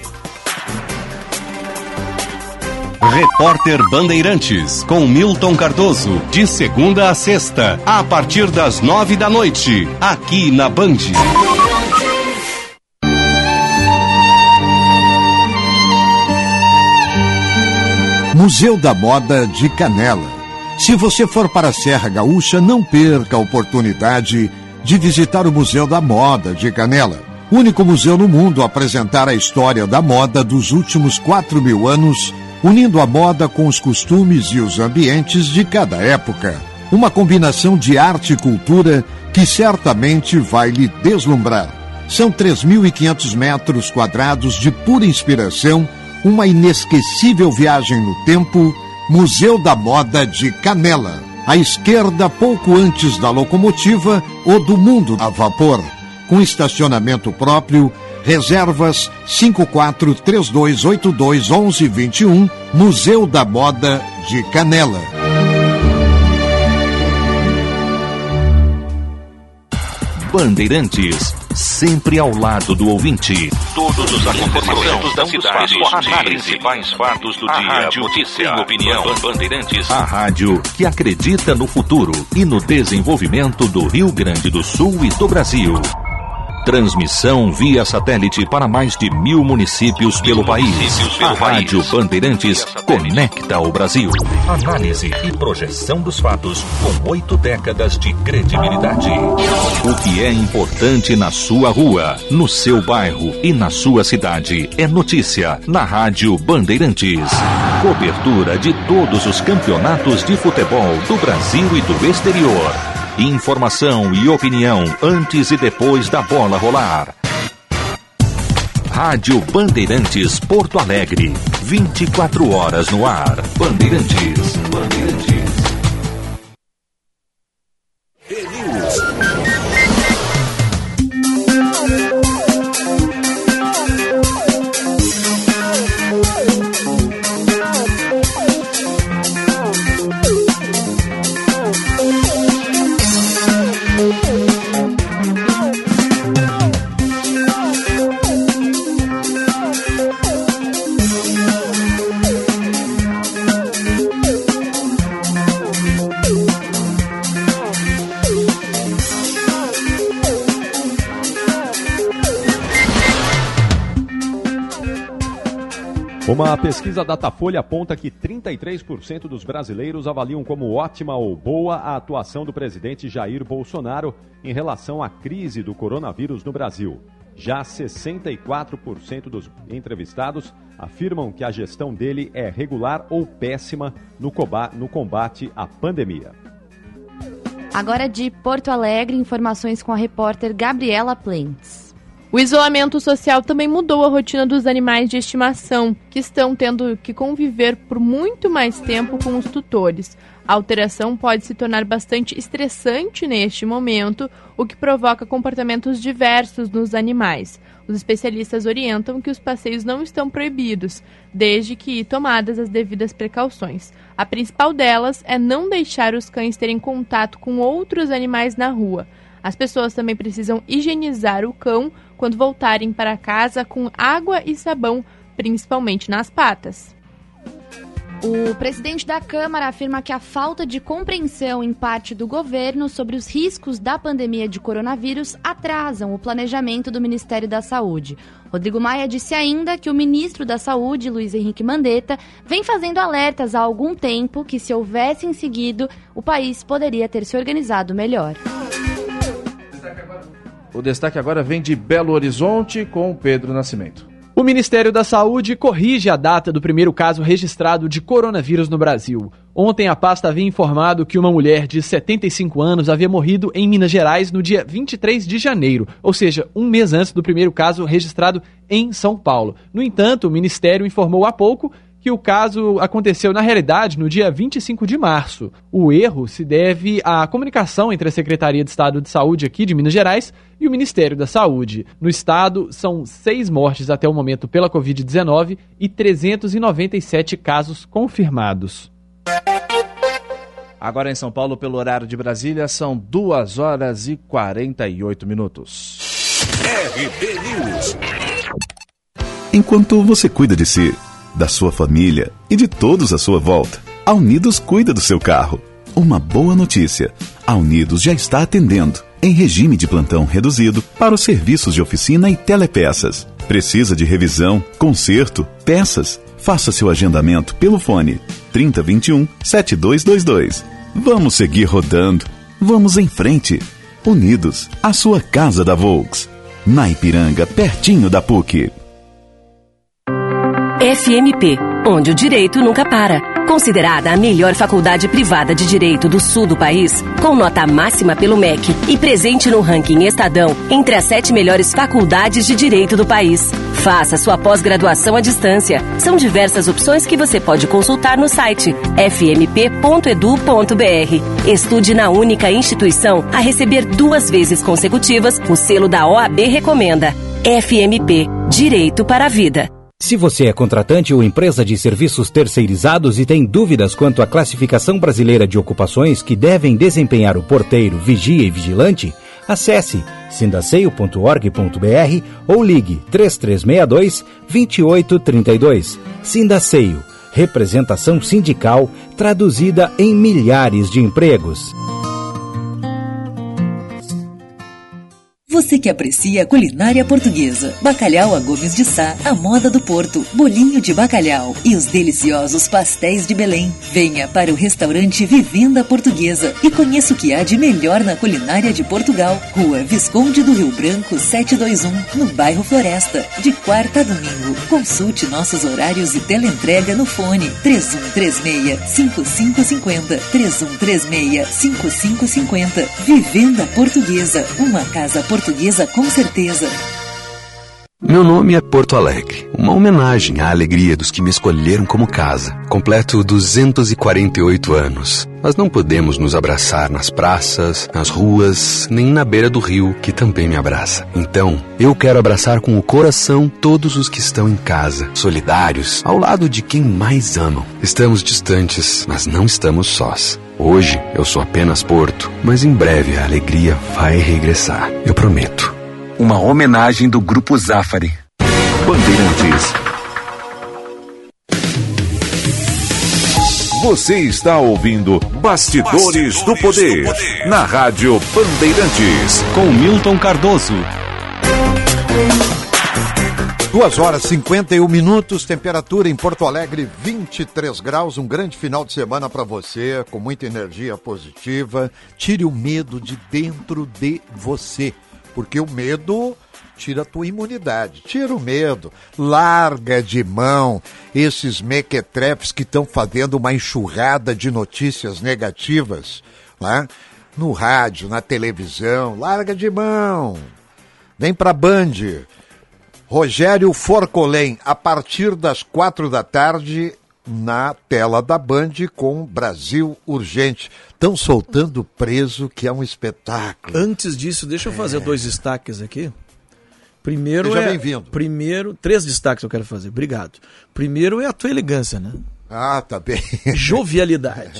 Repórter Bandeirantes, com Milton Cardoso, de segunda a sexta, a partir das nove da noite, aqui na Band. Museu da Moda de Canela. Se você for para a Serra Gaúcha, não perca a oportunidade de visitar o Museu da Moda de Canela. Único museu no mundo a apresentar a história da moda dos últimos quatro mil anos, unindo a moda com os costumes e os ambientes de cada época. Uma combinação de arte e cultura que certamente vai lhe deslumbrar. São três mil e quinhentos metros quadrados de pura inspiração, uma inesquecível viagem no tempo. Museu da Moda de Canela. À esquerda, pouco antes da locomotiva ou do mundo a vapor. Com estacionamento próprio, reservas cinco quatro três dois oito dois um um dois um, Museu da Moda de Canela. Bandeirantes, sempre ao lado do ouvinte. Todos os acontecimentos da cidade, os principais fatos do dia, notícia, opinião. Bandeirantes, a rádio que acredita no futuro e no desenvolvimento do Rio Grande do Sul e do Brasil. Transmissão via satélite para mais de mil municípios pelo país. A Rádio Bandeirantes conecta o Brasil. Análise e projeção dos fatos com oito décadas de credibilidade. O que é importante na sua rua, no seu bairro e na sua cidade é notícia na Rádio Bandeirantes. Cobertura de todos os campeonatos de futebol do Brasil e do exterior. Informação e opinião antes e depois da bola rolar. Rádio Bandeirantes Porto Alegre, vinte e quatro horas no ar. Bandeirantes, Bandeirantes. Uma pesquisa Datafolha aponta que trinta e três por cento dos brasileiros avaliam como ótima ou boa a atuação do presidente Jair Bolsonaro em relação à crise do coronavírus no Brasil. Já sessenta e quatro por cento dos entrevistados afirmam que a gestão dele é regular ou péssima no combate à pandemia. Agora de Porto Alegre, informações com a repórter Gabriela Plentes. O isolamento social também mudou a rotina dos animais de estimação, que estão tendo que conviver por muito mais tempo com os tutores. A alteração pode se tornar bastante estressante neste momento, o que provoca comportamentos diversos nos animais. Os especialistas orientam que os passeios não estão proibidos, desde que tomadas as devidas precauções. A principal delas é não deixar os cães terem contato com outros animais na rua. As pessoas também precisam higienizar o cão quando voltarem para casa com água e sabão, principalmente nas patas. O presidente da Câmara afirma que a falta de compreensão em parte do governo sobre os riscos da pandemia de coronavírus atrasam o planejamento do Ministério da Saúde. Rodrigo Maia disse ainda que o ministro da Saúde, Luiz Henrique Mandetta, vem fazendo alertas há algum tempo que, se houvessem seguido, o país poderia ter se organizado melhor. O destaque agora vem de Belo Horizonte com o Pedro Nascimento. O Ministério da Saúde corrige a data do primeiro caso registrado de coronavírus no Brasil. Ontem a pasta havia informado que uma mulher de setenta e cinco anos havia morrido em Minas Gerais no dia vinte e três de janeiro, ou seja, um mês antes do primeiro caso registrado em São Paulo. No entanto, o Ministério informou há pouco que o caso aconteceu, na realidade, no dia vinte e cinco de março. O erro se deve à comunicação entre a Secretaria de Estado de Saúde aqui de Minas Gerais e o Ministério da Saúde. No estado, são seis mortes até o momento pela covid dezenove e trezentos e noventa e sete casos confirmados. Agora em São Paulo, pelo horário de Brasília, são duas horas e quarenta e oito minutos. R B News. Enquanto você cuida de si, da sua família e de todos à sua volta, a Unidos cuida do seu carro. Uma boa notícia: a Unidos já está atendendo em regime de plantão reduzido para os serviços de oficina e telepeças. Precisa de revisão, conserto, peças? Faça seu agendamento pelo fone trinta, vinte e um, setenta e dois vinte e dois. Vamos seguir rodando. Vamos em frente. Unidos, a sua casa da Volks. Na Ipiranga, pertinho da P U C. F M P, onde o direito nunca para. Considerada a melhor faculdade privada de direito do sul do país, com nota máxima pelo M E C e presente no ranking Estadão entre as sete melhores faculdades de direito do país. Faça sua pós-graduação à distância. São diversas opções que você pode consultar no site f m p ponto edu ponto b r. Estude na única instituição a receber duas vezes consecutivas o selo da O A B Recomenda. F M P, Direito para a Vida. Se você é contratante ou empresa de serviços terceirizados e tem dúvidas quanto à classificação brasileira de ocupações que devem desempenhar o porteiro, vigia e vigilante, acesse sindaceio ponto org ponto b r ou ligue três três seis dois, dois oito três dois. Sindaceio, representação sindical traduzida em milhares de empregos. Você que aprecia a culinária portuguesa, bacalhau a Gomes de Sá, a moda do Porto, bolinho de bacalhau e os deliciosos pastéis de Belém. Venha para o restaurante Vivenda Portuguesa e conheça o que há de melhor na culinária de Portugal. Rua Visconde do Rio Branco setecentos e vinte e um, no bairro Floresta, de quarta a domingo. Consulte nossos horários e teleentrega no fone três um três seis, cinco cinco cinco zero, três um três seis, cinco cinco cinco zero. Vivenda Portuguesa, uma casa portuguesa com certeza. Meu nome é Porto Alegre, uma homenagem à alegria dos que me escolheram como casa. Completo duzentos e quarenta e oito anos, mas não podemos nos abraçar nas praças, nas ruas, nem na beira do rio, que também me abraça. Então, eu quero abraçar com o coração todos os que estão em casa, solidários, ao lado de quem mais amam. Estamos distantes, mas não estamos sós. Hoje eu sou apenas Porto, mas em breve a alegria vai regressar, eu prometo. Uma homenagem do Grupo Zafari. Bandeirantes. Você está ouvindo Bastidores, Bastidores do, Poder, do Poder, na Rádio Bandeirantes, com Milton Cardoso. duas horas e cinquenta e um minutos, temperatura em Porto Alegre vinte e três graus, um grande final de semana para você, com muita energia positiva. Tire o medo de dentro de você, porque o medo tira a tua imunidade, tira o medo, larga de mão esses mequetrefes que estão fazendo uma enxurrada de notícias negativas, né? No rádio, na televisão, larga de mão, vem pra Band. Rogério Forcolém, a partir das quatro da tarde, na tela da Band com Brasil Urgente. Estão soltando o preso, que é um espetáculo. Antes disso, deixa eu fazer é. dois destaques aqui. Primeiro Seja é... bem-vindo. Primeiro, três destaques eu quero fazer, obrigado. Primeiro é a tua elegância, né? Ah, tá bem. Jovialidade.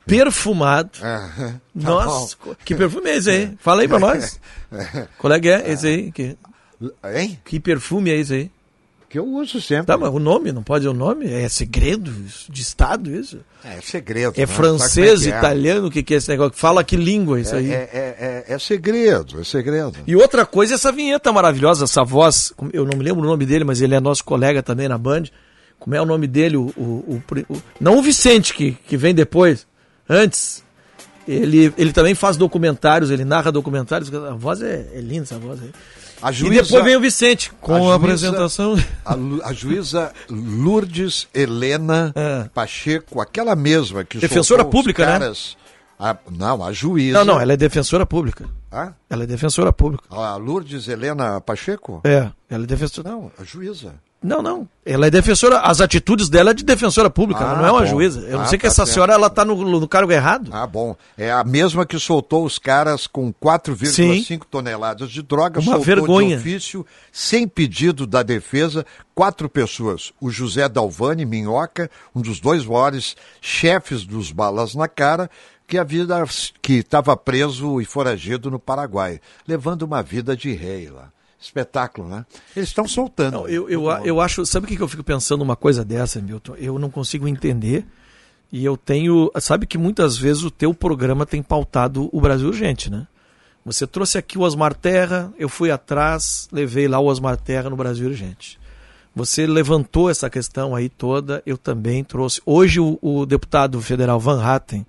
perfumado. Ah, tá Nossa, bom. que perfume é esse aí? Fala aí pra nós. Qual é que é esse aí? Que, hein? Que perfume é esse aí? Que eu uso sempre. Tá, mas o nome, não pode ser o nome? É segredo de Estado isso? É segredo. É né? francês, Sabe como é que é? italiano, o que, que é esse negócio? Fala que língua é isso É, aí? é, é, é, é segredo, é segredo. E outra coisa é essa vinheta maravilhosa, essa voz, eu não me lembro o nome dele, mas ele é nosso colega também na Band. Como é o nome dele? O, o, o, o não o Vicente, que, que vem depois, antes. Ele, ele também faz documentários, ele narra documentários. A voz é, é linda, essa voz aí. A juíza, e depois vem o Vicente, com a, juíza, apresentação. A, a juíza Lourdes Helena é. Pacheco, aquela mesma que defensora pública, caras, né? A, não, a juíza. Não, não, ela é defensora pública. Hã? Ela é defensora pública. A Lourdes Helena Pacheco? É, ela é defensora. Não, a juíza. Não, não. Ela é defensora. As atitudes dela é de defensora pública, ah, ela não é uma bom. juíza. Eu ah, não sei que tá essa certo. senhora ela tá no, no cargo errado. Ah, bom. É a mesma que soltou os caras com quatro vírgula cinco toneladas de droga, uma soltou vergonha. de ofício, sem pedido da defesa, quatro pessoas. O José Dalvani Minhoca, um dos dois maiores chefes dos balas na cara, que a vida que estava preso e foragido no Paraguai, levando uma vida de rei lá. Espetáculo, né? Eles estão soltando. Não, eu, eu, eu acho, sabe o que eu fico pensando uma coisa dessa, Milton? Eu não consigo entender e eu tenho, sabe que muitas vezes o teu programa tem pautado o Brasil Urgente, né? Você trouxe aqui o Osmar Terra, eu fui atrás, levei lá o Osmar Terra no Brasil Urgente. Você levantou essa questão aí toda, eu também trouxe. Hoje o, o deputado federal Van Hatten,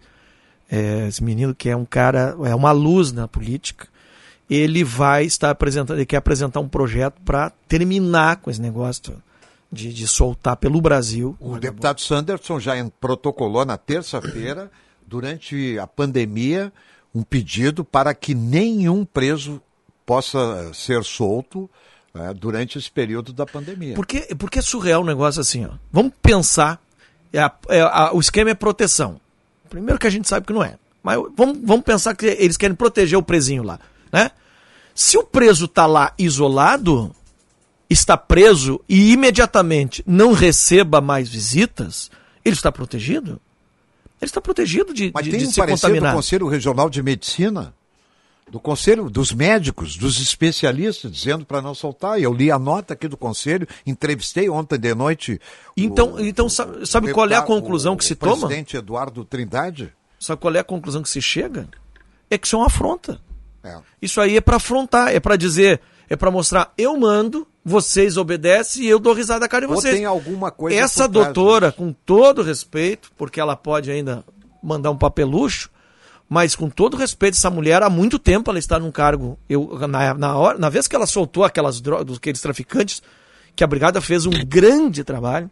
é, esse menino que é um cara, é uma luz na política, ele vai estar apresentando, ele quer apresentar um projeto para terminar com esse negócio de, de soltar pelo Brasil. O deputado Sanderson já protocolou na terça-feira, durante a pandemia, um pedido para que nenhum preso possa ser solto é, durante esse período da pandemia. Porque, porque é surreal um negócio assim, ó. Vamos pensar, é a, é a, o esquema é proteção. Primeiro que a gente sabe que não é, mas vamos, vamos pensar que eles querem proteger o presinho lá. Né? Se o preso está lá isolado, está preso e imediatamente não receba mais visitas, ele está protegido? Ele está protegido de, Mas de, tem de um ser parecer contaminado. do Conselho Regional de Medicina, do Conselho dos médicos, dos especialistas, dizendo para não soltar. Eu li a nota aqui do Conselho, entrevistei ontem de noite. Então, o, então sabe, sabe qual é a conclusão o, que se o toma? O presidente Eduardo Trindade. Sabe qual é a conclusão que se chega? É que isso é uma afronta. É. Isso aí é para afrontar, é para dizer, é para mostrar, eu mando, vocês obedecem e eu dou risada na cara de vocês. Ou tem alguma coisa Essa doutora, com todo respeito, porque ela pode ainda mandar um papelucho, mas com todo respeito, essa mulher há muito tempo ela está num cargo. Eu, na, na, hora, na vez que ela soltou aquelas drogas, aqueles traficantes, que a Brigada fez um grande trabalho,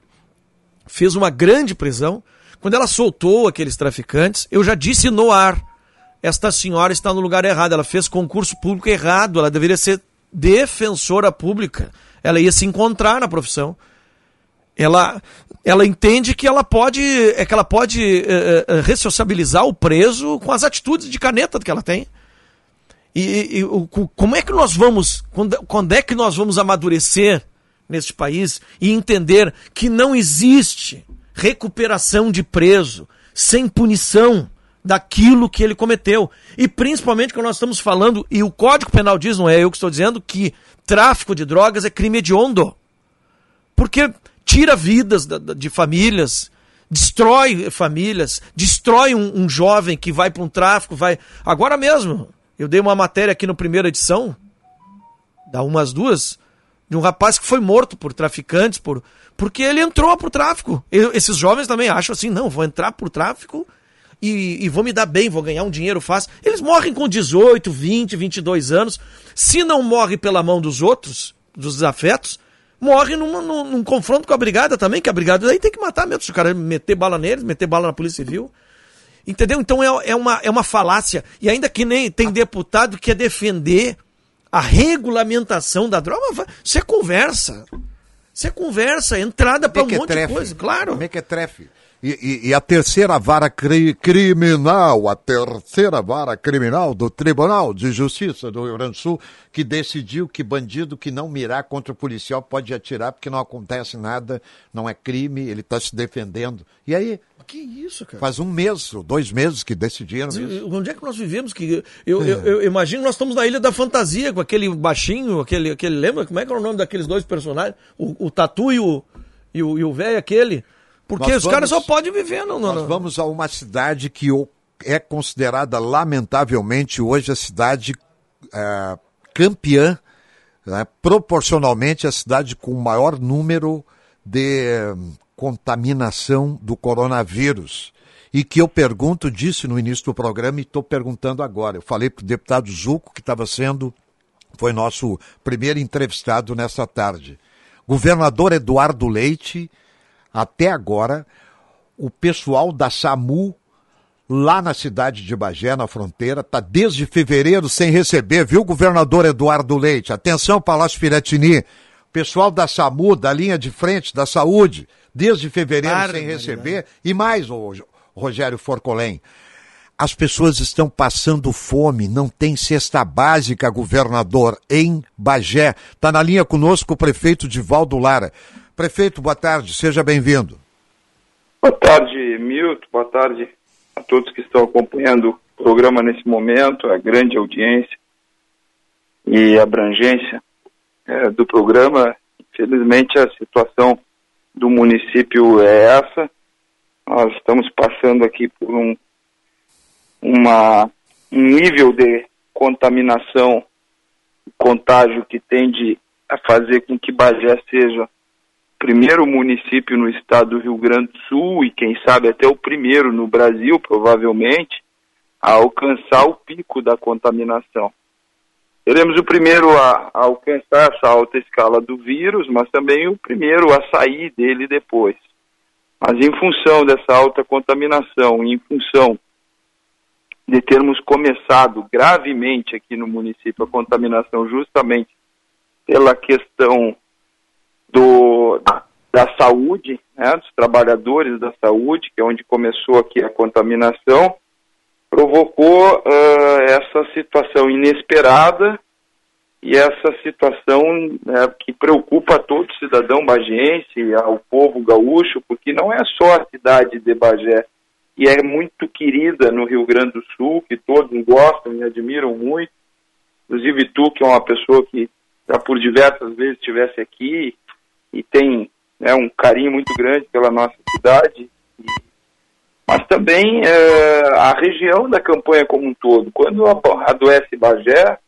fez uma grande prisão, quando ela soltou aqueles traficantes, eu já disse no ar, esta senhora está no lugar errado, ela fez concurso público errado, ela deveria ser defensora pública, ela ia se encontrar na profissão. Ela, ela entende que ela pode, é que ela pode é, é, ressociabilizar o preso com as atitudes de caneta que ela tem. E, e o, como é que nós vamos, quando, quando é que nós vamos amadurecer neste país e entender que não existe recuperação de preso sem punição daquilo que ele cometeu. E principalmente quando nós estamos falando, e o Código Penal diz, não é eu que estou dizendo, que tráfico de drogas é crime hediondo. Porque tira vidas de famílias, destrói famílias, destrói um, um jovem que vai para um tráfico, vai... Agora mesmo, eu dei uma matéria aqui no primeira edição, dá umas duas, de um rapaz que foi morto por traficantes, por, porque ele entrou pro tráfico. Eu, esses jovens também acham assim, não, vou entrar pro tráfico e, e vou me dar bem, vou ganhar um dinheiro fácil. Eles morrem com dezoito, vinte, vinte e dois anos. Se não morre pela mão dos outros, dos desafetos, morre num, num, num confronto com a brigada também, que a brigada aí tem que matar mesmo, se o cara meter bala neles, meter bala na Polícia Civil. Entendeu? Então é, é, uma, é uma falácia. E ainda que nem tem deputado que quer defender a regulamentação da droga, isso é conversa. Isso é conversa, entrada para um monte de coisa, claro. Como é que é trefe? E, e, e a terceira vara cri, criminal, a terceira vara criminal do Tribunal de Justiça do Rio Grande do Sul, que decidiu que bandido que não mirar contra o policial pode atirar porque não acontece nada, não é crime, ele está se defendendo. E aí? Que isso, cara? Faz um mês, ou dois meses que decidiram isso. Onde é que nós vivemos? Que eu, é. eu, eu imagino que nós estamos na Ilha da Fantasia, com aquele baixinho, aquele, aquele lembra? Como é que é o nome daqueles dois personagens? O, o Tatu e o e o, e o velho aquele? Porque nós os vamos, caras só podem viver. Não, não, nós não. Vamos a uma cidade que é considerada, lamentavelmente, hoje a cidade é, campeã, né, proporcionalmente a cidade com o maior número de contaminação do coronavírus. E que eu pergunto, disse no início do programa e estou perguntando agora. Eu falei para o deputado Zuco, que estava sendo, foi nosso primeiro entrevistado nessa tarde. Governador Eduardo Leite, até agora, o pessoal da SAMU, lá na cidade de Bagé, na fronteira, está desde fevereiro sem receber, viu, governador Eduardo Leite? Atenção, Palácio Piratini, pessoal da SAMU, da linha de frente da saúde, desde fevereiro Arma, sem receber, e mais, o Rogério Forcolém, as pessoas estão passando fome, não tem cesta básica, governador, em Bagé. Está na linha conosco o prefeito Divaldo Lara. Prefeito, boa tarde, seja bem-vindo. Boa tarde, Milton, boa tarde a todos que estão acompanhando o programa nesse momento, a grande audiência e abrangência é, do programa. Infelizmente, a situação do município é essa. Nós estamos passando aqui por um, uma, um nível de contaminação, contágio que tende a fazer com que Bagé seja o primeiro município no estado do Rio Grande do Sul e quem sabe até o primeiro no Brasil, provavelmente, a alcançar o pico da contaminação. Seremos o primeiro a, a alcançar essa alta escala do vírus, mas também o primeiro a sair dele depois. Mas em função dessa alta contaminação, em função de termos começado gravemente aqui no município a contaminação justamente pela questão do, da saúde, né, dos trabalhadores da saúde, que é onde começou aqui a contaminação, provocou uh, essa situação inesperada e essa situação né, que preocupa todo cidadão bagiense, ao povo gaúcho, porque não é só a cidade de Bagé, e é muito querida no Rio Grande do Sul, que todos gostam e admiram muito, inclusive tu, que é uma pessoa que já por diversas vezes estivesse aqui e tem né, um carinho muito grande pela nossa cidade, mas também é, a região da campanha como um todo. Quando adoece Bagé,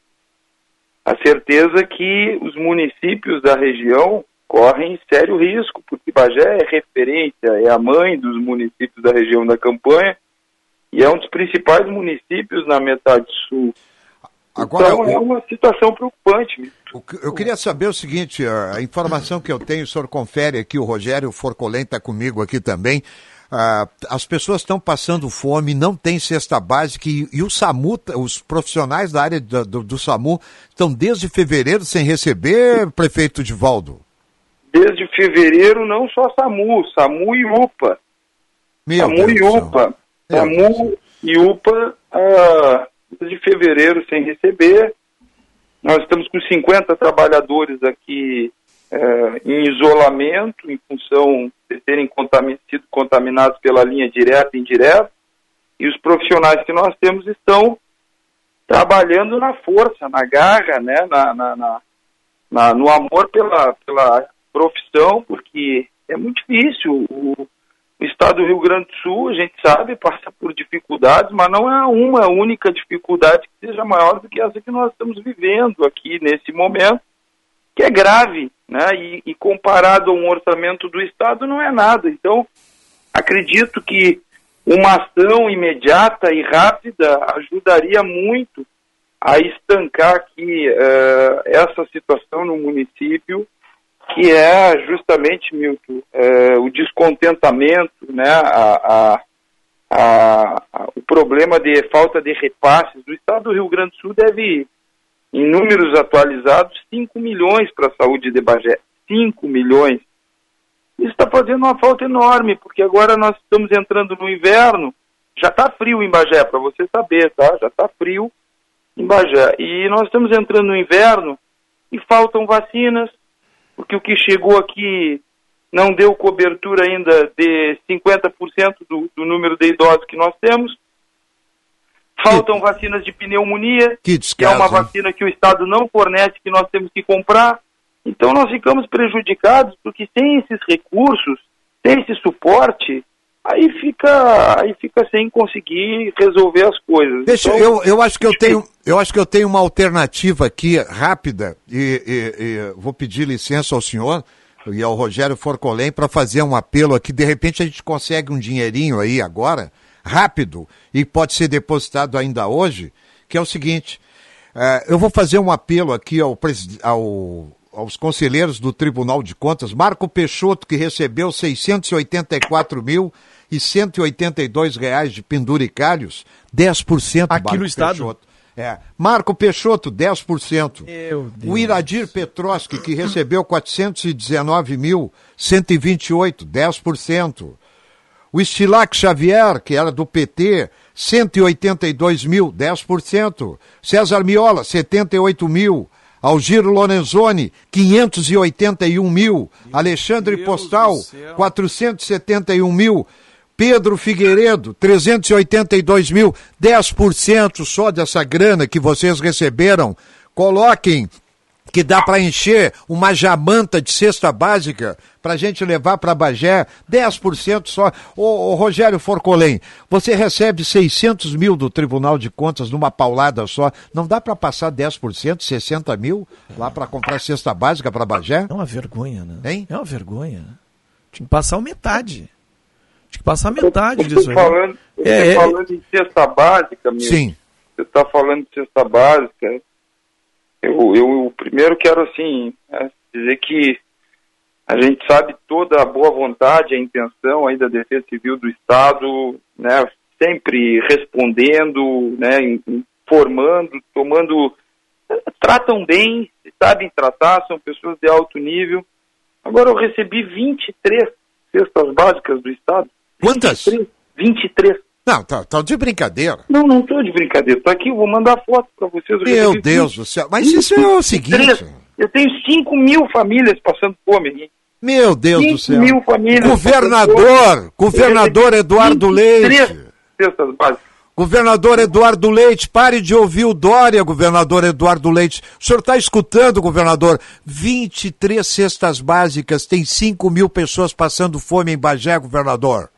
a certeza que os municípios da região correm sério risco, porque Bagé é referência, é a mãe dos municípios da região da campanha e é um dos principais municípios na metade sul. Agora, então é uma situação preocupante. Eu queria saber o seguinte, a informação que eu tenho, o senhor confere aqui, o Rogério Forcolém está comigo aqui também, uh, as pessoas estão passando fome, não tem cesta básica e, e o SAMU, os profissionais da área do, do, do SAMU estão desde fevereiro sem receber, prefeito Divaldo? Desde fevereiro, não só SAMU, SAMU e UPA. Meu SAMU Deus e UPA. Meu SAMU Deus. e UPA uh, desde fevereiro sem receber. Nós estamos com cinquenta trabalhadores aqui uh, em isolamento, em função de terem contamin- sido contaminados pela linha direta e indireta. E os profissionais que nós temos estão trabalhando na força, na garra, né, na, na, na, na, no amor pela, pela profissão, porque é muito difícil. O, o estado do Rio Grande do Sul, a gente sabe, passa por dificuldades, mas não é uma única dificuldade que seja maior do que essa que nós estamos vivendo aqui nesse momento, que é grave, né? E, e comparado a um orçamento do estado não é nada. Então, acredito que uma ação imediata e rápida ajudaria muito a estancar aqui uh, essa situação no município, que é justamente, Milton, uh, o descontentamento, né, a, a, a, a, o problema de falta de repasses. O estado do Rio Grande do Sul deve, em números atualizados, cinco milhões para a saúde de Bagé. cinco milhões. Isso está fazendo uma falta enorme, porque agora nós estamos entrando no inverno, já está frio em Bagé, para você saber, tá? Já está frio em Bagé. E nós estamos entrando no inverno e faltam vacinas, porque o que chegou aqui não deu cobertura ainda de cinquenta por cento do, do número de idosos que nós temos. Faltam que... vacinas de pneumonia, que, descaso, que é uma vacina que o Estado não fornece, que nós temos que comprar. Então nós ficamos prejudicados, porque sem esses recursos, sem esse suporte, aí fica, aí fica sem conseguir resolver as coisas. Deixa, então, eu, eu acho que eu tenho, eu acho que eu tenho uma alternativa aqui rápida e, e, e vou pedir licença ao senhor e ao Rogério Forcolém para fazer um apelo aqui. De repente a gente consegue um dinheirinho aí agora, rápido, e pode ser depositado ainda hoje, que é o seguinte, uh, eu vou fazer um apelo aqui ao, ao, aos conselheiros do Tribunal de Contas, Marco Peixoto, que recebeu seiscentos e oitenta e quatro mil e cento e oitenta e dois reais de penduricalhos, dez por cento. Aqui Marco no estado? Peixoto. É. Marco Peixoto, dez por cento. Meu Deus. O Iradir Petroski, que recebeu quatrocentos e dezenove mil cento e vinte e oito, dez por cento. O Estilac Xavier, que era do P T, cento e oitenta e dois mil, dez por cento. César Miola, setenta e oito mil. Algiro Lorenzoni, quinhentos e oitenta e um mil. Meu Alexandre Deus Postal, quatrocentos e setenta e um mil. Pedro Figueiredo, trezentos e oitenta e dois mil, dez por cento só dessa grana que vocês receberam. Coloquem que dá para encher uma jamanta de cesta básica para a gente levar para Bagé, dez por cento só. Ô, ô Rogério Forcolém, você recebe seiscentos mil do Tribunal de Contas numa paulada só, não dá para passar dez por cento, sessenta mil lá para comprar cesta básica para Bagé? É uma vergonha, né? Hein? É uma vergonha. Tinha que passar metade. Tinha que passar metade eu, disso aí. Falando, é, é, falando em cesta básica, meu. Sim. Você está falando de cesta básica. Eu, eu primeiro quero, assim, é, dizer que a gente sabe toda a boa vontade, a intenção aí da Defesa Civil do Estado, né, sempre respondendo, né, informando, tomando... Tratam bem, sabem tratar, são pessoas de alto nível. Agora eu recebi vinte e três cestas básicas do Estado. Quantas? vinte e três. Não, tá, tá de brincadeira. Não, não tô de brincadeira. Tô aqui, eu vou mandar foto para vocês. Meu Deus do céu. Mas isso é o seguinte... Eu tenho cinco mil famílias passando fome aqui. Meu Deus do céu. mil famílias. Governador, governador Eduardo Leite. Cestas básicas. Governador Eduardo Leite, pare de ouvir o Dória, governador Eduardo Leite. O senhor está escutando, governador? vinte e três cestas básicas, tem cinco mil pessoas passando fome em Bagé, governador.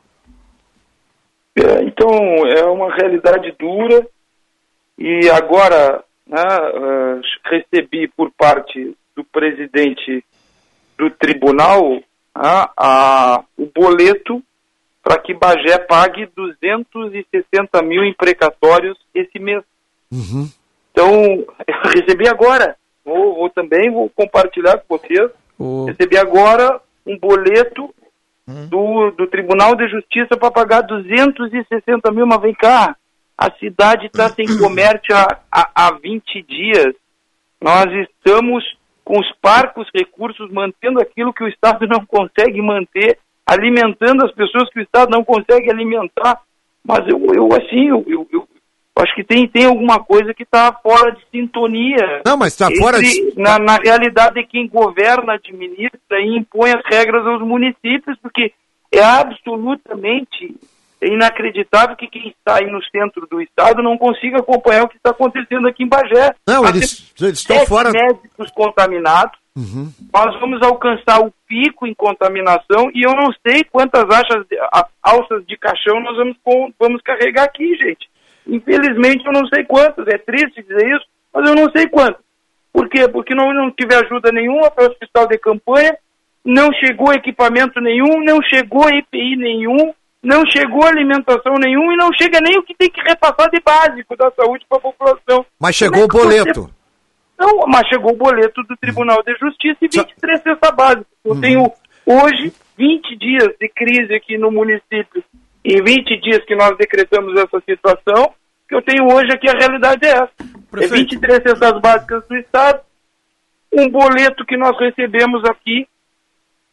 É, então, é uma realidade dura e agora, né, uh, recebi por parte do presidente do tribunal uh, a, o boleto para que Bagé pague duzentos e sessenta mil em precatórios esse mês. Uhum. Então, eu recebi agora, vou, vou também vou compartilhar com vocês, oh. recebi agora um boleto Do, do Tribunal de Justiça para pagar duzentos e sessenta mil, mas vem cá, a cidade está sem comércio há, há, há vinte dias, nós estamos com os parcos recursos mantendo aquilo que o Estado não consegue manter, alimentando as pessoas que o Estado não consegue alimentar, mas eu, eu assim, eu, eu, eu acho que tem, tem alguma coisa que está fora de sintonia. Não, mas está fora de... Na, na realidade, é quem governa, administra e impõe as regras aos municípios, porque é absolutamente inacreditável que quem está aí no centro do Estado não consiga acompanhar o que está acontecendo aqui em Bagé. Não, eles, eles estão fora... médicos contaminados, uhum. Nós vamos alcançar o pico em contaminação e eu não sei quantas alças de, alças de caixão nós vamos, vamos carregar aqui, gente. Infelizmente eu não sei quantas, é triste dizer isso, mas eu não sei quantas. Por quê? Porque não, não tive ajuda nenhuma para o hospital de campanha, não chegou equipamento nenhum, não chegou E P I nenhum, não chegou alimentação nenhum e não chega nem o que tem que repassar de básico da saúde para a população. Mas chegou o boleto. Você... Não, mas chegou o boleto do Tribunal de Justiça e vinte e três cestas básicas. Eu uhum. tenho hoje vinte dias de crise aqui no município. Em vinte dias que nós decretamos essa situação, que eu tenho hoje aqui, a realidade é essa. Prefeito. É vinte e três cestas básicas do Estado, um boleto que nós recebemos aqui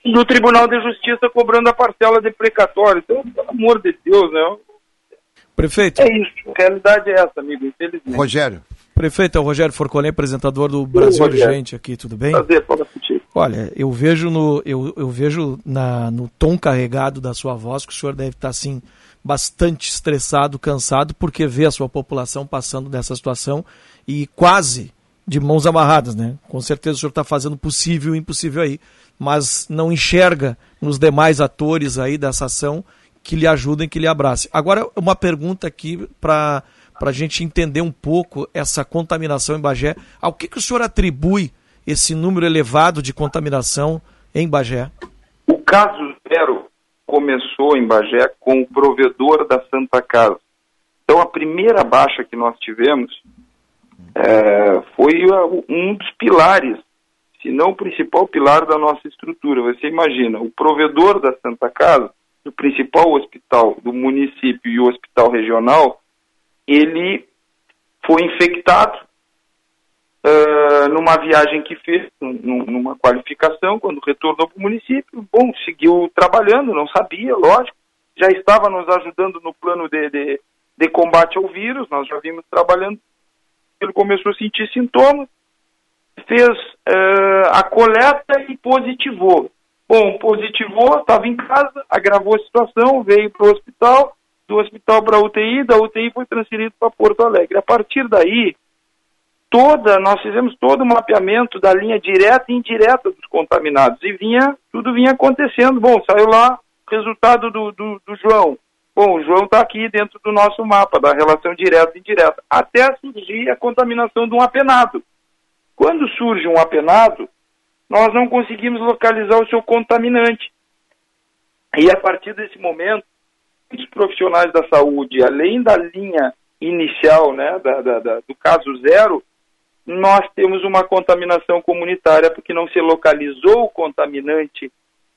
do Tribunal de Justiça cobrando a parcela de precatório. Então, pelo amor de Deus, né? Prefeito. É isso, a realidade é essa, amigo, infelizmente. Rogério. Prefeito, é o Rogério Forcolém, apresentador do Brasil Rogério. Urgente aqui, tudo bem? Prazer, fala contigo. Olha, eu vejo, no, eu, eu vejo na, no tom carregado da sua voz que o senhor deve estar, assim, bastante estressado, cansado, porque vê a sua população passando dessa situação e quase de mãos amarradas, né? Com certeza o senhor está fazendo o possível e o impossível aí, mas não enxerga nos demais atores aí dessa ação que lhe ajudem, que lhe abracem. Agora, uma pergunta aqui para a gente entender um pouco essa contaminação em Bagé. Ao que, que o senhor atribui esse número elevado de contaminação em Bagé? O caso zero começou em Bagé com o provedor da Santa Casa. Então, a primeira baixa que nós tivemos é, foi um dos pilares, se não o principal pilar da nossa estrutura. Você imagina, o provedor da Santa Casa, o principal hospital do município e o hospital regional, ele foi infectado uh, numa viagem que fez, num, numa qualificação, quando retornou para o município. Bom, seguiu trabalhando, não sabia, lógico, já estava nos ajudando no plano de, de, de combate ao vírus, nós já vimos trabalhando. Ele começou a sentir sintomas, fez uh, a coleta e positivou. Bom, positivou, estava em casa, agravou a situação, veio para o hospital, do hospital para a U T I, da U T I foi transferido para Porto Alegre. A partir daí, toda, nós fizemos todo o mapeamento da linha direta e indireta dos contaminados, e vinha, tudo vinha acontecendo. Bom, saiu lá o resultado do, do, do João. Bom, o João está aqui dentro do nosso mapa, da relação direta e indireta, até surgir a contaminação de um apenado. Quando surge um apenado, nós não conseguimos localizar o seu contaminante. E a partir desse momento, muitos profissionais da saúde, além da linha inicial, né, da, da, da, do caso zero, nós temos uma contaminação comunitária, porque não se localizou o contaminante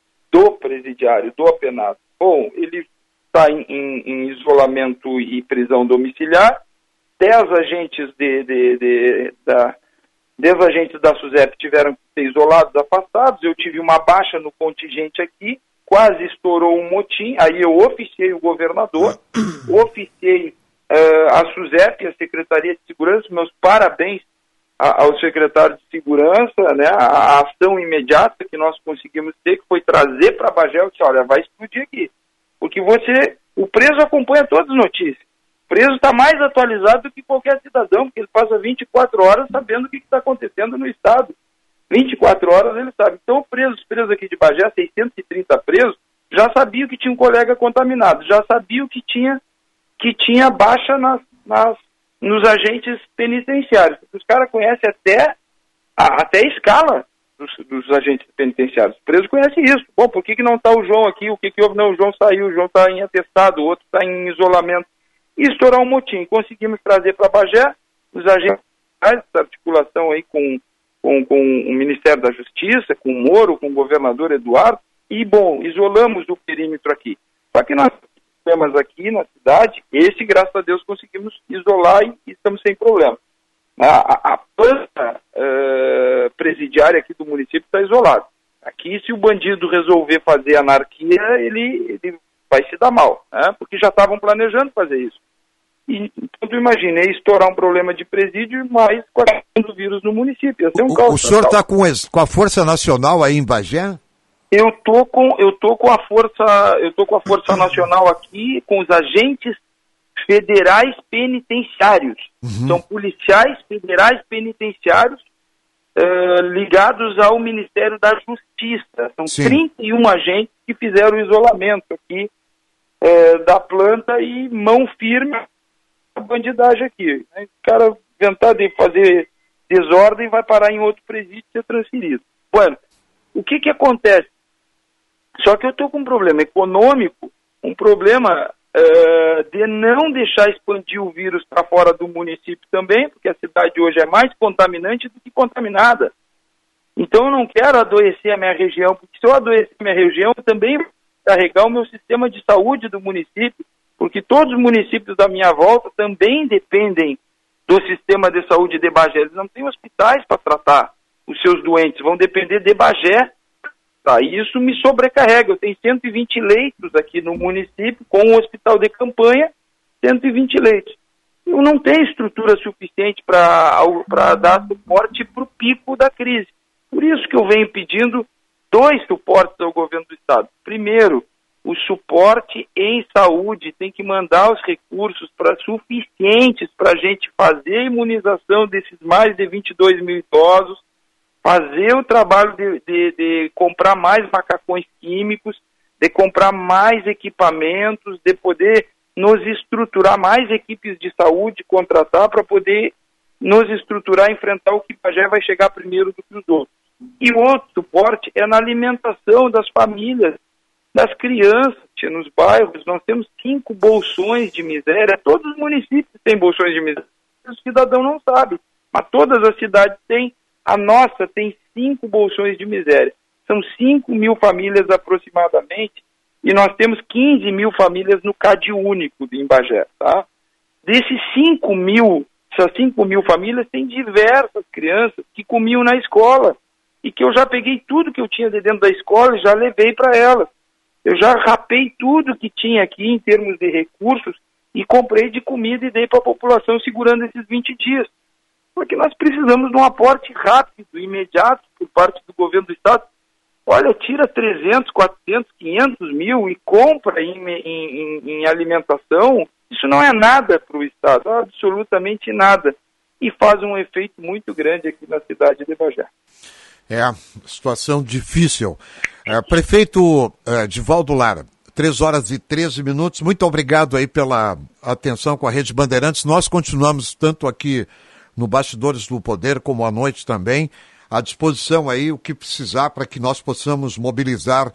do presidiário, do apenado. Bom, ele está em, em, em isolamento e prisão domiciliar, dez agentes de, de, de, da... dez agentes da SUSEP tiveram que ser isolados, afastados. Eu tive uma baixa no contingente aqui, quase estourou um motim, aí eu oficiei o governador, oficiei uh, a SUSEP, a Secretaria de Segurança, meus parabéns a, ao secretário de Segurança, né, a, a ação imediata que nós conseguimos ter, que foi trazer para Bagé, eu disse, olha, vai explodir aqui, porque você, o preso acompanha todas as notícias. O preso está mais atualizado do que qualquer cidadão, porque ele passa vinte e quatro horas sabendo o que está acontecendo no Estado. vinte e quatro horas ele sabe. Então, presos, presos aqui de Bagé, seiscentos e trinta presos, já sabiam que tinha um colega contaminado, já sabiam que tinha, que tinha baixa nas, nas, nos agentes penitenciários. Os caras conhecem até a, até a escala dos, dos agentes penitenciários. O preso conhece isso. Bom, por que, que não está o João aqui? O que, que houve? Não, o João saiu, o João está em atestado, o outro está em isolamento. E estourar um motim. Conseguimos trazer para Bagé os agentes, essa articulação aí com, com, com o Ministério da Justiça, com o Moro, com o governador Eduardo, e, bom, isolamos o perímetro aqui. Só que nós temos aqui na cidade, esse, graças a Deus, conseguimos isolar e, e estamos sem problema. A, a, a planta uh, presidiária aqui do município está isolada. Aqui, se o bandido resolver fazer anarquia, ele, ele vai se dar mal, né? Porque já estavam planejando fazer isso. E, então, tu imagina, estourar um problema de presídio, mas com a questão do vírus no município. Um o, o senhor está com, com a Força Nacional aí em Bagé? Eu tô com, eu tô com a Força, eu tô com a Força Nacional aqui, com os agentes federais penitenciários. Uhum. São policiais federais penitenciários uh, ligados ao Ministério da Justiça. São Sim. trinta e um agentes que fizeram o isolamento aqui uh, da planta e mão firme a bandidagem aqui. O cara inventar de fazer desordem vai parar em outro presídio e ser transferido. Bueno, o que que acontece? Só que eu estou com um problema econômico, um problema uh, de não deixar expandir o vírus para fora do município também, porque a cidade hoje é mais contaminante do que contaminada. Então eu não quero adoecer a minha região, porque se eu adoecer a minha região, eu também vou carregar o meu sistema de saúde do município, porque todos os municípios da minha volta também dependem do sistema de saúde de Bagé. Eles não têm hospitais para tratar os seus doentes, vão depender de Bagé suportar. E isso me sobrecarrega. Eu tenho cento e vinte leitos aqui no município, com o hospital de campanha, cento e vinte leitos. Eu não tenho estrutura suficiente para dar suporte para o pico da crise. Por isso que eu venho pedindo dois suportes ao governo do estado. Primeiro, o suporte em saúde tem que mandar os recursos pra, suficientes para a gente fazer a imunização desses mais de vinte e dois mil idosos, fazer o trabalho de, de, de comprar mais macacões químicos, de comprar mais equipamentos, de poder nos estruturar, mais equipes de saúde, contratar para poder nos estruturar, enfrentar o que Bagé vai chegar primeiro do que os outros. E o outro suporte é na alimentação das famílias, das crianças, nos bairros. Nós temos cinco bolsões de miséria. Todos os municípios têm bolsões de miséria. O cidadão não sabe, mas todas as cidades têm. A nossa tem cinco bolsões de miséria. São cinco mil famílias aproximadamente, e nós temos quinze mil famílias no CAD único em Bagé, tá? Desses cinco mil, essas cinco mil famílias, tem diversas crianças que comiam na escola, e que eu já peguei tudo que eu tinha de dentro da escola e já levei para elas. Eu já rapei tudo que tinha aqui em termos de recursos e comprei de comida e dei para a população segurando esses vinte dias. Porque nós precisamos de um aporte rápido, imediato, por parte do governo do estado. Olha, tira trezentos, quatrocentos, quinhentos mil e compra em, em, em, em alimentação. Isso não é nada para o estado, absolutamente nada. E faz um efeito muito grande aqui na cidade de Bagé. É, situação difícil. É, prefeito é, Divaldo Lara, três horas e treze minutos, muito obrigado aí pela atenção com a Rede Bandeirantes. Nós continuamos tanto aqui no Bastidores do Poder, como à noite também, à disposição aí, o que precisar para que nós possamos mobilizar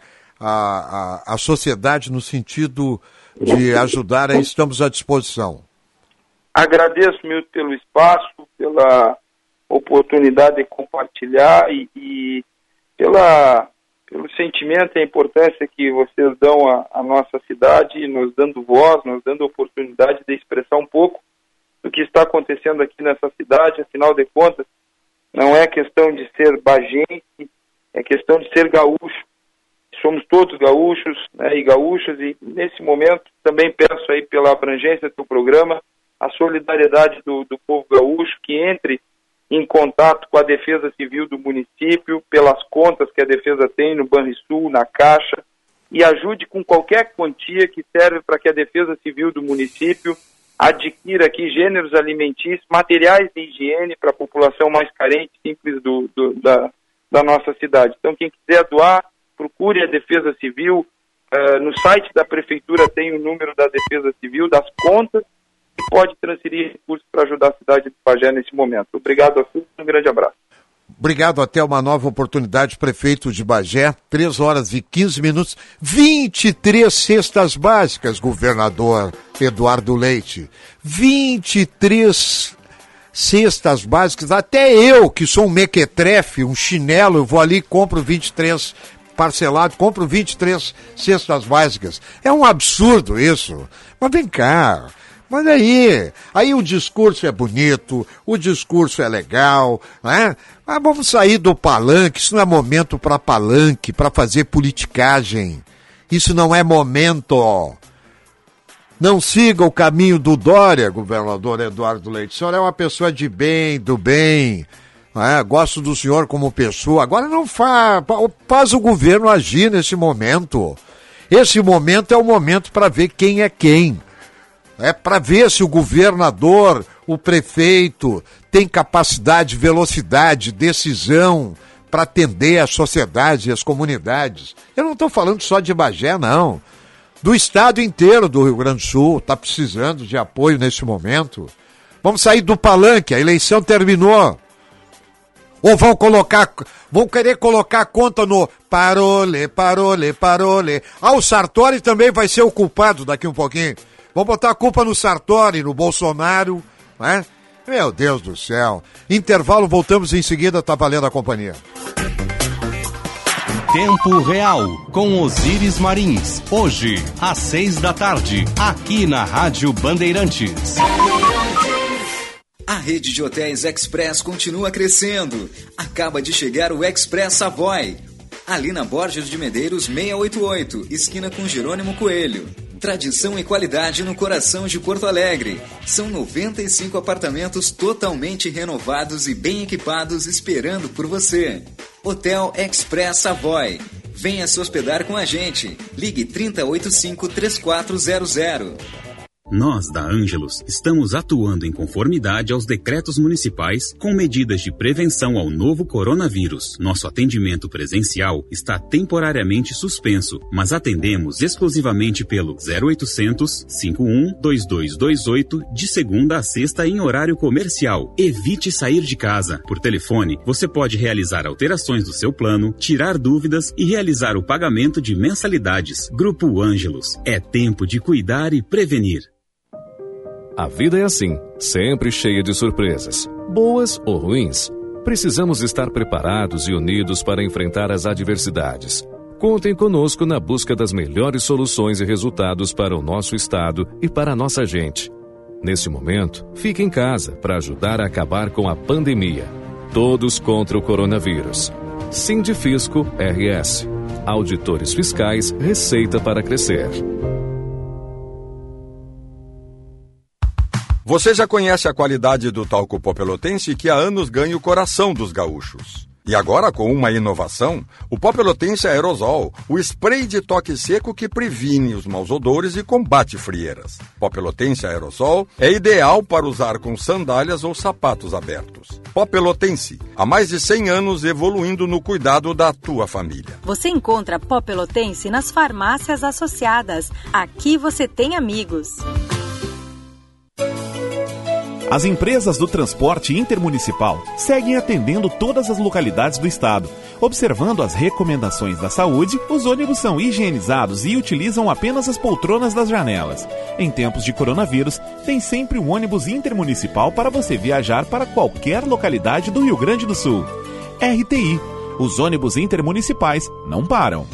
a, a, a sociedade no sentido de ajudar, aí estamos à disposição. Agradeço, Milton, pelo espaço, pela oportunidade de compartilhar e, e pela, pelo sentimento e a importância que vocês dão à, à nossa cidade, nos dando voz, nos dando oportunidade de expressar um pouco do que está acontecendo aqui nessa cidade. Afinal de contas, não é questão de ser bagense, é questão de ser gaúcho. Somos todos gaúchos, né, e gaúchas, e nesse momento também peço aí pela abrangência do programa a solidariedade do, do povo gaúcho, que entre em contato com a Defesa Civil do município, pelas contas que a Defesa tem no Banrisul, na Caixa, e ajude com qualquer quantia que serve para que a Defesa Civil do município adquira aqui gêneros alimentícios, materiais de higiene para a população mais carente, simples do, do, da, da nossa cidade. Então, quem quiser doar, procure a Defesa Civil. Uh, no site da Prefeitura tem o número da Defesa Civil, das contas, e pode transferir recursos para ajudar a cidade de Bagé nesse momento. Obrigado a todos, um grande abraço. Obrigado, até uma nova oportunidade, prefeito de Bagé, três horas e quinze minutos, vinte e três cestas básicas, governador Eduardo Leite, vinte e três cestas básicas, até eu, que sou um mequetrefe, um chinelo, eu vou ali e compro vinte e três parcelado, compro vinte e três cestas básicas, é um absurdo isso, mas vem cá. Mas aí, aí o discurso é bonito, o discurso é legal, né? Mas vamos sair do palanque, isso não é momento para palanque, para fazer politicagem. Isso não é momento. Não siga o caminho do Dória, governador Eduardo Leite. O senhor é uma pessoa de bem, do bem, né? Gosto do senhor como pessoa. Agora não faz, faz o governo agir nesse momento. Esse momento é o momento para ver quem é quem. É para ver se o governador, o prefeito, tem capacidade, velocidade, decisão para atender a sociedade e as comunidades. Eu não estou falando só de Bagé, não. Do estado inteiro do Rio Grande do Sul está precisando de apoio nesse momento. Vamos sair do palanque, a eleição terminou. Ou vão colocar, vão querer colocar a conta no parole, parole, parole. Ah, o Sartori também vai ser o culpado daqui um pouquinho. Vamos botar a culpa no Sartori, no Bolsonaro, né? Meu Deus do céu. Intervalo, voltamos em seguida, tá valendo a companhia. Tempo Real, com Osíris Marins. Hoje, às seis da tarde, aqui na Rádio Bandeirantes. A rede de hotéis Express continua crescendo. Acaba de chegar o Express Savoy. ali na Borges de Medeiros seiscentos e oitenta e oito, esquina com Jerônimo Coelho. Tradição e qualidade no coração de Porto Alegre. São noventa e cinco apartamentos totalmente renovados e bem equipados esperando por você. Hotel Express Savoy. Venha se hospedar com a gente. Ligue trinta e oito cinco, trinta e quatro zero zero. Nós, da Ângelos, estamos atuando em conformidade aos decretos municipais com medidas de prevenção ao novo coronavírus. Nosso atendimento presencial está temporariamente suspenso, mas atendemos exclusivamente pelo zero oitocentos, cinquenta e um, vinte e dois vinte e oito de segunda a sexta em horário comercial. Evite sair de casa. Por telefone, você pode realizar alterações do seu plano, tirar dúvidas e realizar o pagamento de mensalidades. Grupo Ângelos. É tempo de cuidar e prevenir. A vida é assim, sempre cheia de surpresas, boas ou ruins. Precisamos estar preparados e unidos para enfrentar as adversidades. Contem conosco na busca das melhores soluções e resultados para o nosso estado e para a nossa gente. Nesse momento, fique em casa para ajudar a acabar com a pandemia. Todos contra o coronavírus. Sindifisco R S. Auditores Fiscais, Receita para Crescer. Você já conhece a qualidade do talco pó pelotense que há anos ganha o coração dos gaúchos. E agora, com uma inovação, o pó pelotense aerosol, o spray de toque seco que previne os maus odores e combate frieiras. Pó pelotense aerosol é ideal para usar com sandálias ou sapatos abertos. Pó pelotense, há mais de cem anos evoluindo no cuidado da tua família. Você encontra pó pelotense nas farmácias associadas. Aqui você tem amigos. As empresas do transporte intermunicipal seguem atendendo todas as localidades do estado. Observando as recomendações da saúde, os ônibus são higienizados e utilizam apenas as poltronas das janelas. Em tempos de coronavírus, tem sempre um ônibus intermunicipal para você viajar para qualquer localidade do Rio Grande do Sul. R T I. Os ônibus intermunicipais não param.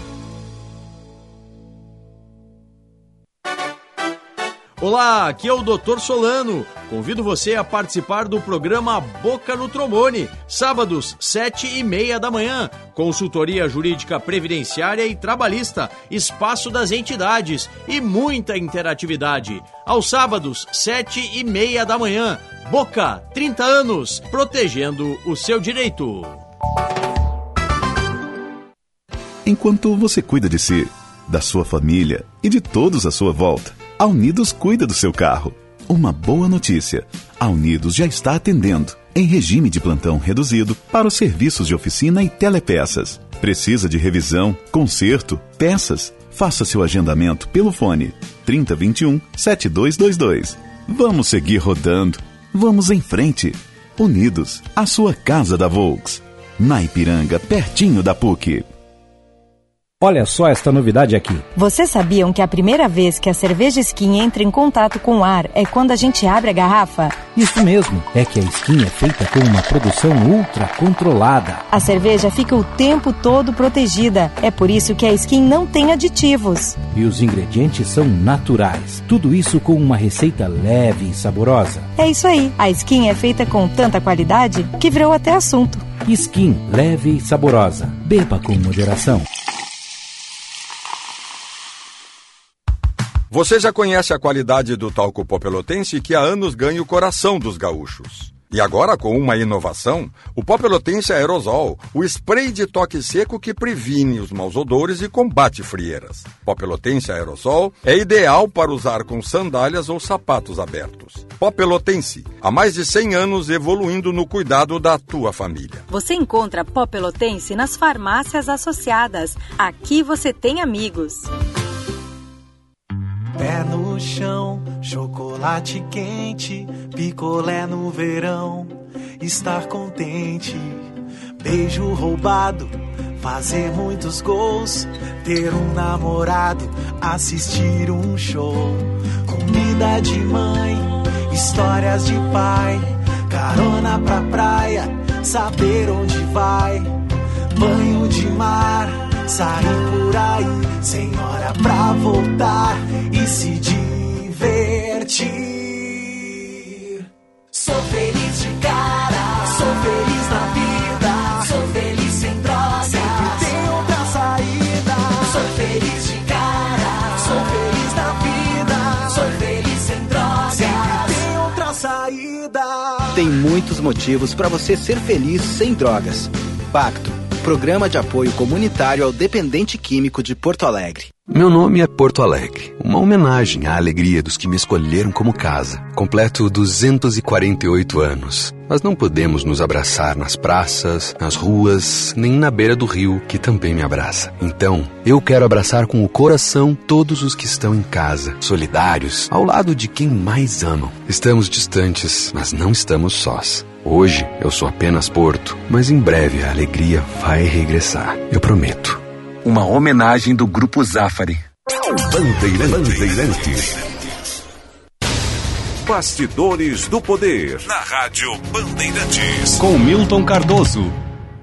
Olá, aqui é o doutor Solano. Convido você a participar do programa Boca no Trombone, sábados, sete e meia da manhã. Consultoria jurídica previdenciária e trabalhista, espaço das entidades e muita interatividade. Aos sábados, sete e meia da manhã. Boca, trinta anos, protegendo o seu direito. Enquanto você cuida de si, da sua família e de todos à sua volta, a Unidos cuida do seu carro. Uma boa notícia: a Unidos já está atendendo, em regime de plantão reduzido, para os serviços de oficina e telepeças. Precisa de revisão, conserto, peças? Faça seu agendamento pelo fone trinta, vinte e um, setenta e dois vinte e dois. Vamos seguir rodando. Vamos em frente. Unidos, a sua casa da Volks. Na Ipiranga, pertinho da P U C. Olha só esta novidade aqui. Vocês sabiam que a primeira vez que a cerveja Skin entra em contato com o ar é quando a gente abre a garrafa? Isso mesmo, é que a Skin é feita com uma produção ultra controlada. A cerveja fica o tempo todo protegida. É por isso que a Skin não tem aditivos. E os ingredientes são naturais. Tudo isso com uma receita leve e saborosa. É isso aí. A Skin é feita com tanta qualidade que virou até assunto. Skin, leve e saborosa. Beba com moderação. Você já conhece a qualidade do talco pó pelotense que há anos ganha o coração dos gaúchos. E agora, com uma inovação, o pó pelotense aerosol, o spray de toque seco que previne os maus odores e combate frieiras. Pó pelotense aerosol é ideal para usar com sandálias ou sapatos abertos. Pó pelotense, há mais de cem anos evoluindo no cuidado da tua família. Você encontra pó pelotense nas farmácias associadas. Aqui você tem amigos. Pé no chão, chocolate quente, picolé no verão, estar contente, beijo roubado, fazer muitos gols, ter um namorado, assistir um show, comida de mãe, histórias de pai, carona pra praia, saber onde vai, banho de mar, sair por aí, sem hora pra voltar e se divertir. Sou feliz de cara, sou feliz na vida, sou feliz sem droga, sempre tem outra Sou feliz de cara, sou feliz na vida, sou feliz sem drogas. Sempre tem outra saída. Tem muitos motivos para você ser feliz sem drogas. Pacto, Programa de Apoio Comunitário ao Dependente Químico de Porto Alegre. Meu nome é Porto Alegre, uma homenagem à alegria dos que me escolheram como casa. Completo duzentos e quarenta e oito anos, mas não podemos nos abraçar nas praças, nas ruas, nem na beira do rio, que também me abraça. Então, eu quero abraçar com o coração todos os que estão em casa, solidários, ao lado de quem mais amam. Estamos distantes, mas não estamos sós. Hoje, eu sou apenas Porto, mas em breve a alegria vai regressar, eu prometo. Uma homenagem do Grupo Zafari. Bandeirantes. Bastidores do Poder. Na Rádio Bandeirantes. Com Milton Cardoso.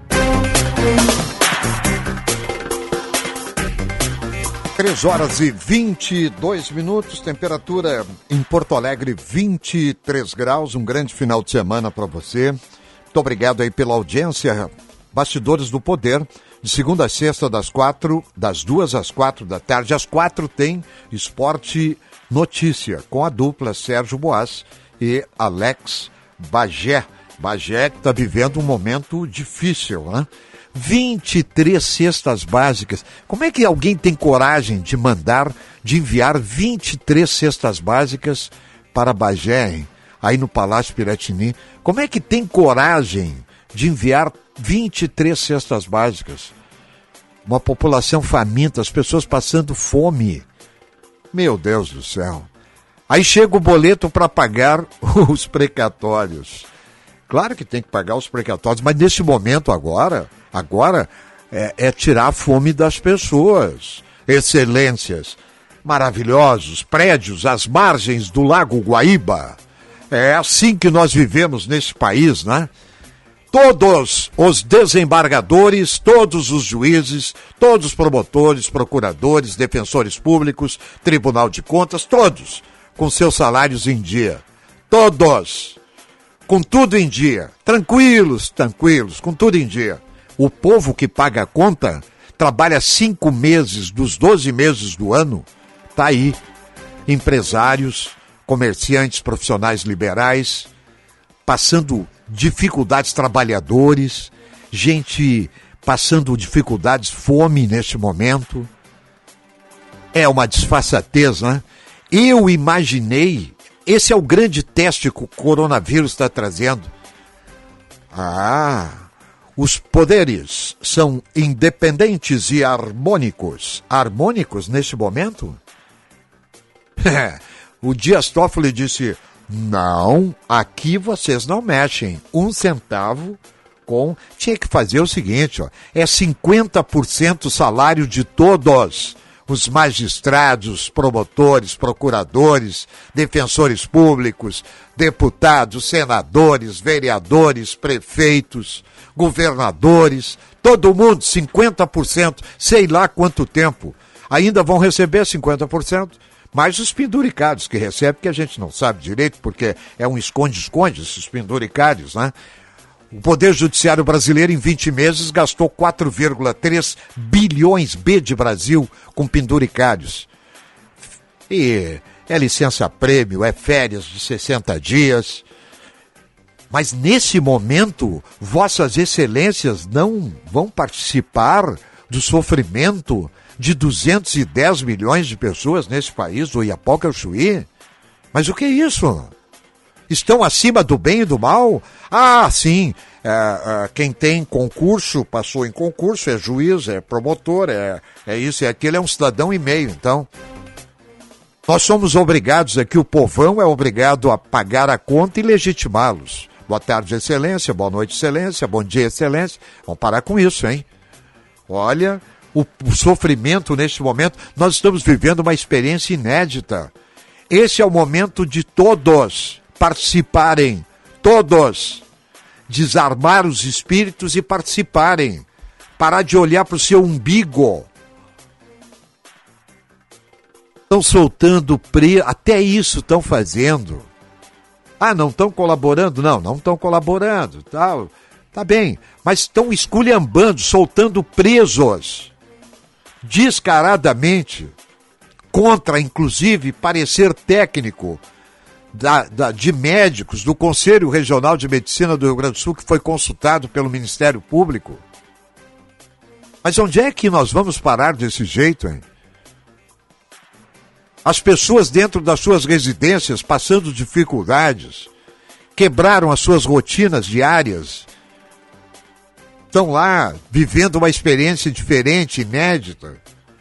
Três horas e vinte e dois minutos, temperatura em Porto Alegre vinte e três graus, um grande final de semana para você. Muito obrigado aí pela audiência. Bastidores do Poder, de segunda a sexta, das quatro, das duas às quatro da tarde. Às quatro tem Esporte Notícia, com a dupla Sérgio Boas e Alex Bagé. Bagé que está vivendo um momento difícil, né? vinte e três cestas básicas. Como é que alguém tem coragem de mandar, de enviar vinte e três cestas básicas para Bagé, hein? Aí no Palácio Piratini? Como é que tem coragem de enviar vinte e três cestas básicas? Uma população faminta, as pessoas passando fome. Meu Deus do céu. Aí chega o boleto para pagar os precatórios. Claro que tem que pagar os precatórios, mas nesse momento agora, agora é, é tirar a fome das pessoas. Excelências, maravilhosos prédios às margens do Lago Guaíba. É assim que nós vivemos nesse país, né? Todos os desembargadores, todos os juízes, todos os promotores, procuradores, defensores públicos, Tribunal de Contas, todos com seus salários em dia. Todos com tudo em dia. Tranquilos, tranquilos, com tudo em dia. O povo que paga a conta trabalha cinco meses dos doze meses do ano. Tá aí. Empresários, comerciantes, profissionais liberais, passando dificuldades, trabalhadores, gente passando dificuldades, fome neste momento. É uma disfarçatez, né? Eu imaginei, esse é o grande teste que o coronavírus está trazendo. Ah, os poderes são independentes e harmônicos. Harmônicos neste momento? O Dias Toffoli disse: não, aqui vocês não mexem. Um centavo com... Tinha que fazer o seguinte, ó, é cinquenta por cento salário de todos. Os magistrados, promotores, procuradores, defensores públicos, deputados, senadores, vereadores, prefeitos, governadores, todo mundo, cinquenta por cento, sei lá quanto tempo. Ainda vão receber cinquenta por cento. Mais os penduricários que recebem, que a gente não sabe direito, porque é um esconde-esconde, esses penduricários, né? O Poder Judiciário brasileiro, em vinte meses, gastou quatro vírgula três bilhões B de Brasil com penduricários. E é licença-prêmio, é férias de sessenta dias. Mas nesse momento, vossas excelências não vão participar do sofrimento de duzentos e dez milhões de pessoas nesse país, do Iapoca ao Chuí? Mas o que é isso? Estão acima do bem e do mal? Ah, sim, é, é, quem tem concurso, passou em concurso, é juiz, é promotor, é, é isso e aquilo, é um cidadão e meio, então. Nós somos obrigados aqui, o povão é obrigado a pagar a conta e legitimá-los. Boa tarde, excelência, boa noite, excelência, bom dia, excelência. Vamos parar com isso, hein? Olha, o, o sofrimento neste momento, nós estamos vivendo uma experiência inédita. Esse é o momento de todos participarem, todos, desarmar os espíritos e participarem, parar de olhar para o seu umbigo. Estão soltando pre... até isso estão fazendo. Ah, não estão colaborando? Não, não estão colaborando, tá, tá bem, mas estão esculhambando, soltando presos. descaradamente contra, inclusive, parecer técnico da, da, de médicos do Conselho Regional de Medicina do Rio Grande do Sul, que foi consultado pelo Ministério Público. Mas onde é que nós vamos parar desse jeito, hein? As pessoas dentro das suas residências passando dificuldades, quebraram as suas rotinas diárias, estão lá vivendo uma experiência diferente, inédita.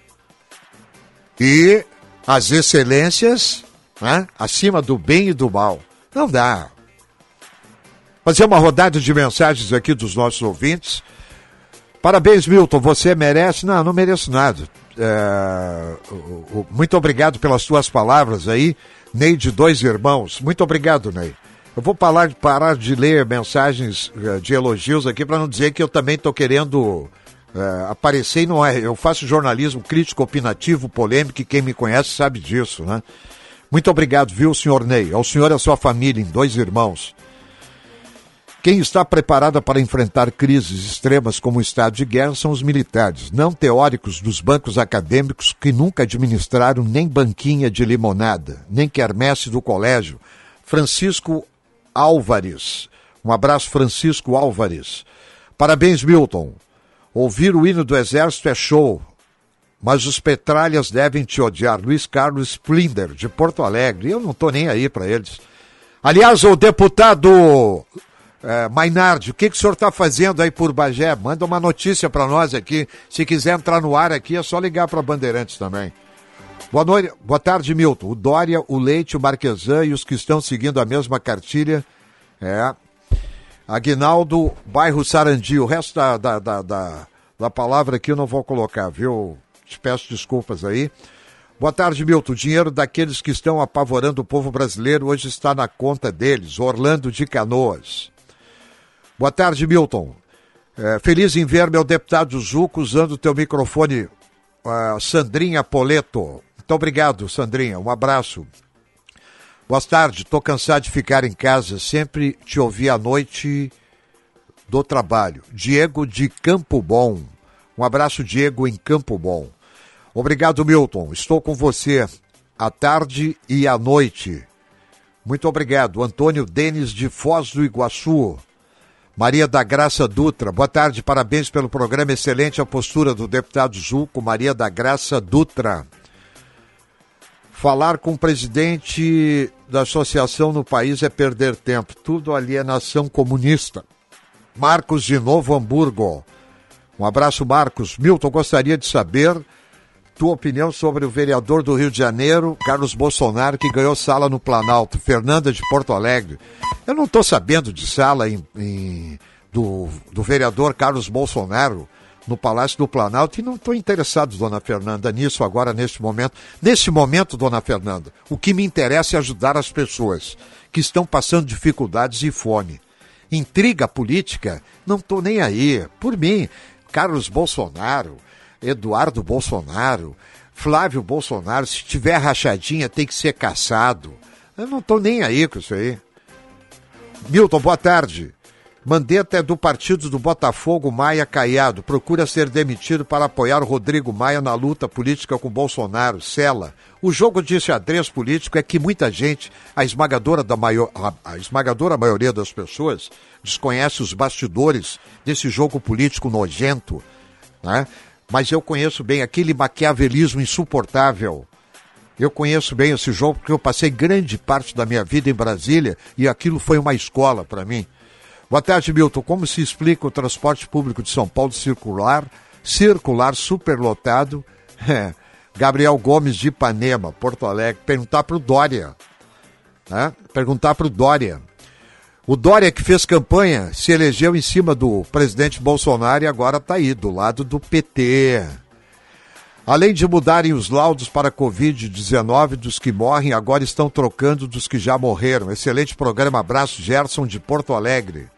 E as excelências, né, acima do bem e do mal. Não dá. Fazer uma rodada de mensagens aqui dos nossos ouvintes. Parabéns, Milton, você merece... Não, não mereço nada. É... Muito obrigado pelas tuas palavras aí. Ney de Dois Irmãos. Muito obrigado, Ney. Eu vou parar, parar de ler mensagens de elogios aqui para não dizer que eu também estou querendo é, aparecer e não é. Eu faço jornalismo crítico, opinativo, polêmico, e quem me conhece sabe disso, né? Muito obrigado, viu, senhor Ney? Ao senhor e à sua família, em Dois Irmãos. Quem está preparado para enfrentar crises extremas como o estado de guerra são os militares, não teóricos dos bancos acadêmicos que nunca administraram nem banquinha de limonada, nem quermesse do colégio. Francisco Álvares. Um abraço, Francisco Álvares. Parabéns, Milton. Ouvir o hino do Exército é show, mas os petralhas devem te odiar. Luiz Carlos Splinder, de Porto Alegre. Eu não estou nem aí para eles. Aliás, o deputado é, Mainardi, o que, que o senhor está fazendo aí por Bagé? Manda uma notícia para nós aqui. Se quiser entrar no ar aqui, é só ligar para Bandeirantes também. Boa noite, boa tarde, Milton. O Dória, o Leite, o Marquesan e os que estão seguindo a mesma cartilha. É. Aguinaldo, bairro Sarandi. O resto da, da, da, da, da palavra aqui eu não vou colocar, viu? Te peço desculpas aí. Boa tarde, Milton. O dinheiro daqueles que estão apavorando o povo brasileiro hoje está na conta deles. Orlando de Canoas. Boa tarde, Milton. É, feliz em ver meu deputado Zuco usando o teu microfone, uh, Sandrinha Poleto. Muito obrigado, Sandrinha. Um abraço. Boa tarde. Estou cansado de ficar em casa. Sempre te ouvi à noite do trabalho. Diego de Campo Bom. Um abraço, Diego, em Campo Bom. Obrigado, Milton. Estou com você à tarde e à noite. Muito obrigado. Antônio Denis de Foz do Iguaçu. Maria da Graça Dutra. Boa tarde. Parabéns pelo programa. Excelente a postura do deputado Zuco. Maria da Graça Dutra. Falar com o presidente da associação no país é perder tempo. Tudo alienação comunista. Marcos de Novo Hamburgo. Um abraço, Marcos. Milton, gostaria de saber tua opinião sobre o vereador do Rio de Janeiro, Carlos Bolsonaro, que ganhou sala no Planalto. Fernanda de Porto Alegre. Eu não estou sabendo de sala em, em, do, do vereador Carlos Bolsonaro no Palácio do Planalto, e não estou interessado, dona Fernanda, nisso agora, neste momento. Nesse momento, dona Fernanda, o que me interessa é ajudar as pessoas que estão passando dificuldades e fome. Intriga política, não estou nem aí. Por mim, Carlos Bolsonaro, Eduardo Bolsonaro, Flávio Bolsonaro, se tiver rachadinha tem que ser caçado. Eu não estou nem aí com isso aí. Milton, boa tarde. Mandetta é do partido do Botafogo, Maia Caiado. Procura ser demitido para apoiar o Rodrigo Maia na luta política com Bolsonaro. Sela. O jogo de xadrez político é que muita gente, a esmagadora, da maior, a esmagadora maioria das pessoas, desconhece os bastidores desse jogo político nojento, né? Mas eu conheço bem aquele maquiavelismo insuportável. Eu conheço bem esse jogo porque eu passei grande parte da minha vida em Brasília e aquilo foi uma escola para mim. Boa tarde, Milton. Como se explica o transporte público de São Paulo circular, circular superlotado? É, Gabriel Gomes de Ipanema, Porto Alegre. Perguntar para o Dória. Né? Perguntar para o Dória. O Dória, que fez campanha, se elegeu em cima do presidente Bolsonaro e agora está aí, do lado do P T. Além de mudarem os laudos para a covid dezenove dos que morrem, agora estão trocando dos que já morreram. Excelente programa. Abraço, Gerson de Porto Alegre.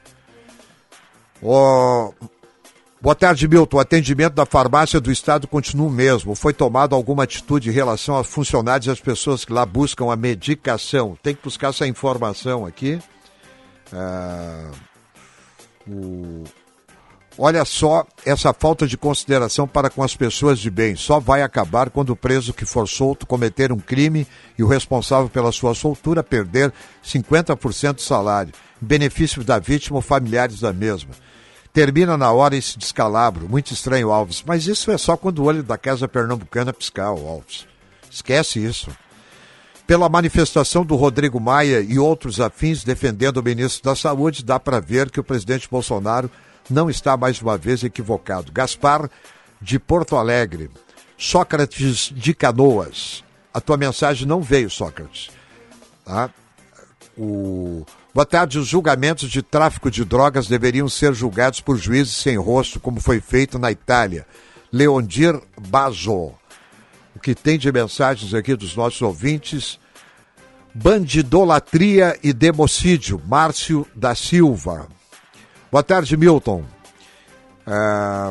Oh, boa tarde, Milton. O atendimento da farmácia do Estado continua o mesmo. Foi tomada alguma atitude em relação aos funcionários e às pessoas que lá buscam a medicação? Tem que buscar essa informação aqui. Ah, o, Olha só, essa falta de consideração para com as pessoas de bem só vai acabar quando o preso que for solto cometer um crime e o responsável pela sua soltura perder cinquenta por cento do salário, em benefício da vítima ou familiares da mesma. Termina na hora esse descalabro, muito estranho, Alves, mas isso é só quando o olho da Casa Pernambucana piscar, Alves. Esquece isso. Pela manifestação do Rodrigo Maia e outros afins defendendo o ministro da Saúde, dá para ver que o presidente Bolsonaro não está mais uma vez equivocado. Gaspar, de Porto Alegre. Sócrates, de Canoas. A tua mensagem não veio, Sócrates. Tá? O... Boa tarde. Os julgamentos de tráfico de drogas deveriam ser julgados por juízes sem rosto, como foi feito na Itália. Leondir Basso. O que tem de mensagens aqui dos nossos ouvintes? Bandidolatria e democídio. Márcio da Silva. Boa tarde, Milton. Ah,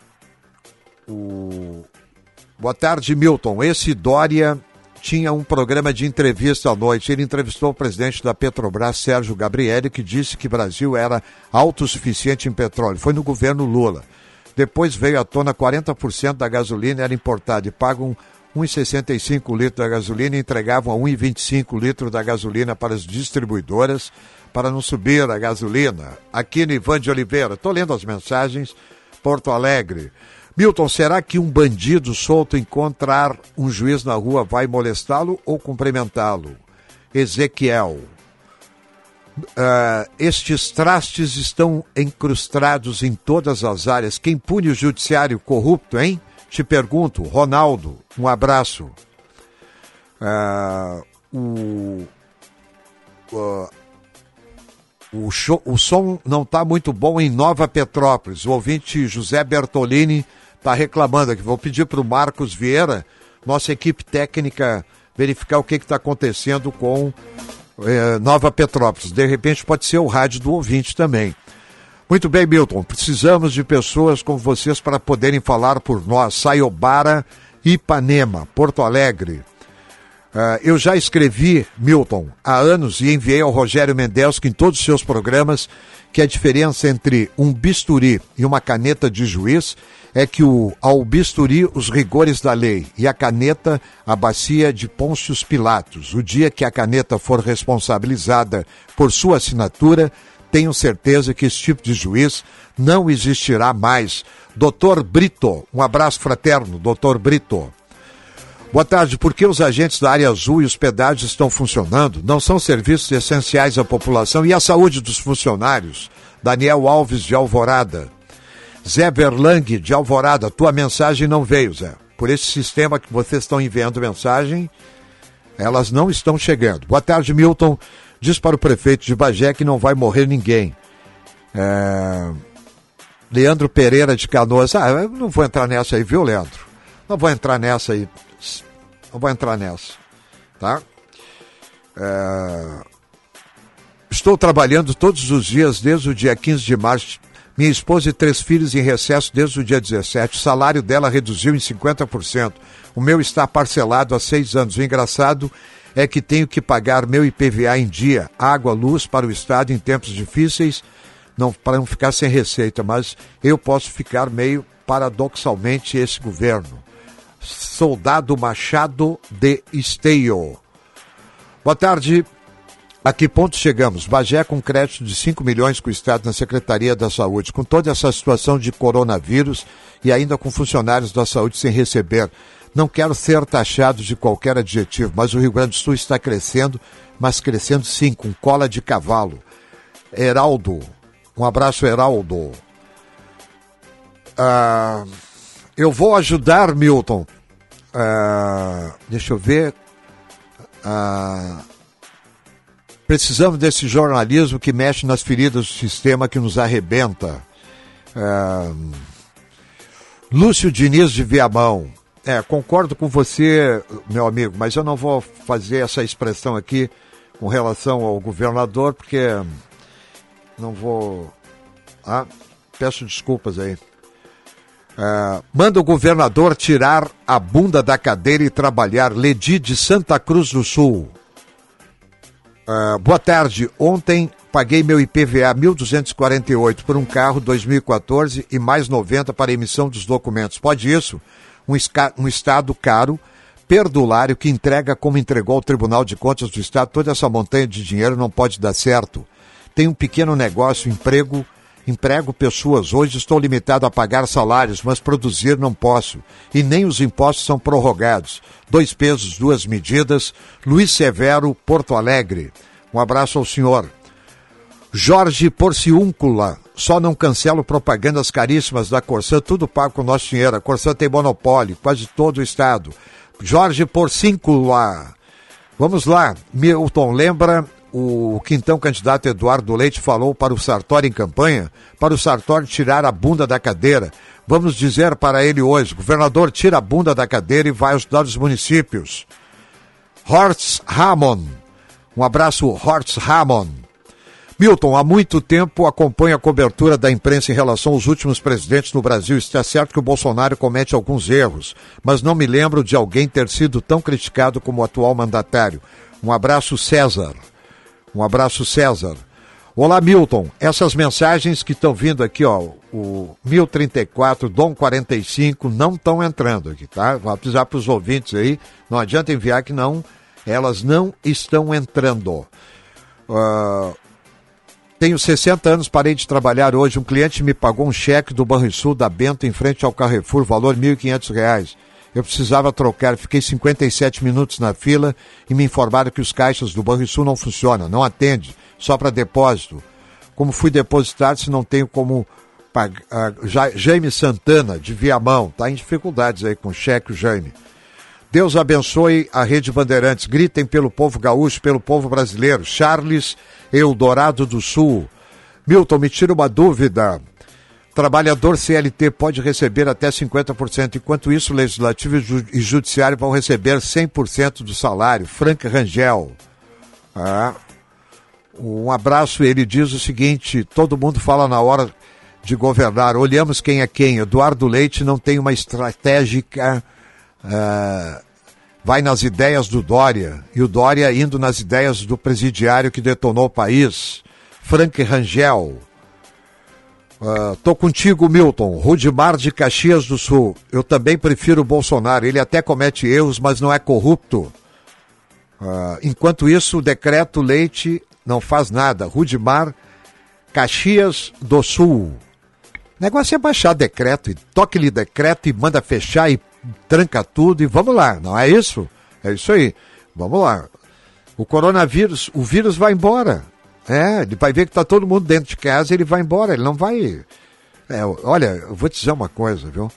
o... Boa tarde, Milton. Esse Dória tinha um programa de entrevista à noite. Ele entrevistou o presidente da Petrobras, Sérgio Gabrielli, que disse que o Brasil era autossuficiente em petróleo. Foi no governo Lula. Depois veio à tona quarenta por cento da gasolina era importada e pagam um real e sessenta e cinco centavos litro da gasolina e entregavam a um real e vinte e cinco centavos litro da gasolina para as distribuidoras para não subir a gasolina. Aqui no Ivan de Oliveira, estou lendo as mensagens, Porto Alegre. Milton, será que um bandido solto encontrar um juiz na rua vai molestá-lo ou cumprimentá-lo? Ezequiel. Uh, estes trastes estão incrustados em todas as áreas. Quem pune o judiciário corrupto, hein? Te pergunto, Ronaldo, um abraço. Uh, o, uh, o, show, o som não está muito bom em Nova Petrópolis. O ouvinte José Bertolini está reclamando aqui. Vou pedir para o Marcos Vieira, nossa equipe técnica, verificar o que está acontecendo com eh, Nova Petrópolis. De repente pode ser o rádio do ouvinte também. Muito bem, Milton. Precisamos de pessoas como vocês para poderem falar por nós. Saiobara, Ipanema, Porto Alegre. Uh, eu já escrevi, Milton, há anos e enviei ao Rogério Mendelski em todos os seus programas que a diferença entre um bisturi e uma caneta de juiz é que o, ao bisturi os rigores da lei e a caneta a bacia de Pôncio Pilatos. O dia que a caneta for responsabilizada por sua assinatura, tenho certeza que esse tipo de juiz não existirá mais. doutor Brito, um abraço fraterno, doutor Brito. Boa tarde, por que os agentes da área azul e os pedágios estão funcionando? Não são serviços essenciais à população e à saúde dos funcionários? Daniel Alves, de Alvorada. Zé Berlang, de Alvorada, tua mensagem não veio, Zé. Por esse sistema que vocês estão enviando mensagem, elas não estão chegando. Boa tarde, Milton. Diz para o prefeito de Bagé que não vai morrer ninguém. É... Leandro Pereira de Canoas. Ah, eu não vou entrar nessa aí, viu, Leandro? Não vou entrar nessa aí. Não vou entrar nessa. Tá? É... Estou trabalhando todos os dias desde o dia quinze de março. Minha esposa e três filhos em recesso desde o dia dezessete. O salário dela reduziu em cinquenta por cento. O meu está parcelado há seis anos. O engraçado é que tenho que pagar meu I P V A em dia, água, luz para o Estado em tempos difíceis, não, para não ficar sem receita, mas eu posso ficar meio paradoxalmente esse governo. Soldado Machado de Esteio. Boa tarde. A que ponto chegamos? Bagé com crédito de cinco milhões com o Estado na Secretaria da Saúde, com toda essa situação de coronavírus e ainda com funcionários da saúde sem receber. Não quero ser taxado de qualquer adjetivo, mas o Rio Grande do Sul está crescendo, mas crescendo sim, com cola de cavalo. Heraldo, um abraço, Heraldo. Ah, eu vou ajudar, Milton. Ah, deixa eu ver. Ah, precisamos desse jornalismo que mexe nas feridas do sistema que nos arrebenta. Ah, Lúcio Diniz de Viamão. É, concordo com você, meu amigo, mas eu não vou fazer essa expressão aqui com relação ao governador, porque não vou... Ah, peço desculpas aí. É, manda o governador tirar a bunda da cadeira e trabalhar. Ledi de Santa Cruz do Sul. É, boa tarde. Ontem paguei meu I P V A mil duzentos e quarenta e oito por um carro dois mil e quatorze e mais noventa para a emissão dos documentos. Pode isso? Um, esca- um Estado caro, perdulário, que entrega como entregou ao Tribunal de Contas do Estado toda essa montanha de dinheiro, não pode dar certo. Tenho um pequeno negócio, emprego, emprego pessoas. Hoje estou limitado a pagar salários, mas produzir não posso. E nem os impostos são prorrogados. Dois pesos, duas medidas. Luiz Severo, Porto Alegre. Um abraço ao senhor. Jorge Porciúncula. Só não cancelo propagandas caríssimas da Corsã, tudo pago com o nosso dinheiro. A Corsã tem monopólio, quase todo o estado. Jorge Porciúncula. Vamos lá. Milton, lembra o quintão candidato Eduardo Leite falou para o Sartori em campanha? Para o Sartori tirar a bunda da cadeira. Vamos dizer para ele hoje, governador, tira a bunda da cadeira e vai ajudar os municípios. Horst Ramon. Um abraço, Horst Ramon. Milton, há muito tempo acompanho a cobertura da imprensa em relação aos últimos presidentes no Brasil. Está certo que o Bolsonaro comete alguns erros, mas não me lembro de alguém ter sido tão criticado como o atual mandatário. Um abraço, César. Um abraço, César. Olá, Milton. Essas mensagens que estão vindo aqui, ó, o mil e trinta e quatro, Dom quarenta e cinco, não estão entrando aqui, tá? Vou avisar para os ouvintes aí. Não adianta enviar que não, elas não estão entrando. Uh... Tenho sessenta anos, parei de trabalhar hoje. Um cliente me pagou um cheque do Banrisul da Bento em frente ao Carrefour, valor mil e quinhentos reais. Eu precisava trocar, fiquei cinquenta e sete minutos na fila e me informaram que os caixas do Banrisul não funcionam, não atende, só para depósito. Como fui depositar, se não tenho como pagar... Jaime Santana, de Viamão, está em dificuldades aí com o cheque, o Jaime. Deus abençoe a Rede Bandeirantes. Gritem pelo povo gaúcho, pelo povo brasileiro. Charles Eldorado do Sul. Milton, me tira uma dúvida. Trabalhador C L T pode receber até cinquenta por cento, enquanto isso, Legislativo e Judiciário vão receber cem por cento do salário. Frank Rangel. Ah, um abraço, ele diz o seguinte, todo mundo fala na hora de governar. Olhamos quem é quem. Eduardo Leite não tem uma estratégica... Uh, vai nas ideias do Dória e o Dória indo nas ideias do presidiário que detonou o país. Frank Rangel. Uh, tô contigo, Milton. Rudimar de Caxias do Sul. Eu também prefiro o Bolsonaro. Ele até comete erros, mas não é corrupto. Uh, enquanto isso, o decreto Leite não faz nada. Rudimar, Caxias do Sul. O negócio é baixar decreto, e toque-lhe decreto e manda fechar e tranca tudo e vamos lá, não é isso? É isso aí, vamos lá. O coronavírus, o vírus vai embora. É, ele vai ver que está todo mundo dentro de casa e ele vai embora, ele não vai... É, olha, eu vou te dizer uma coisa, viu?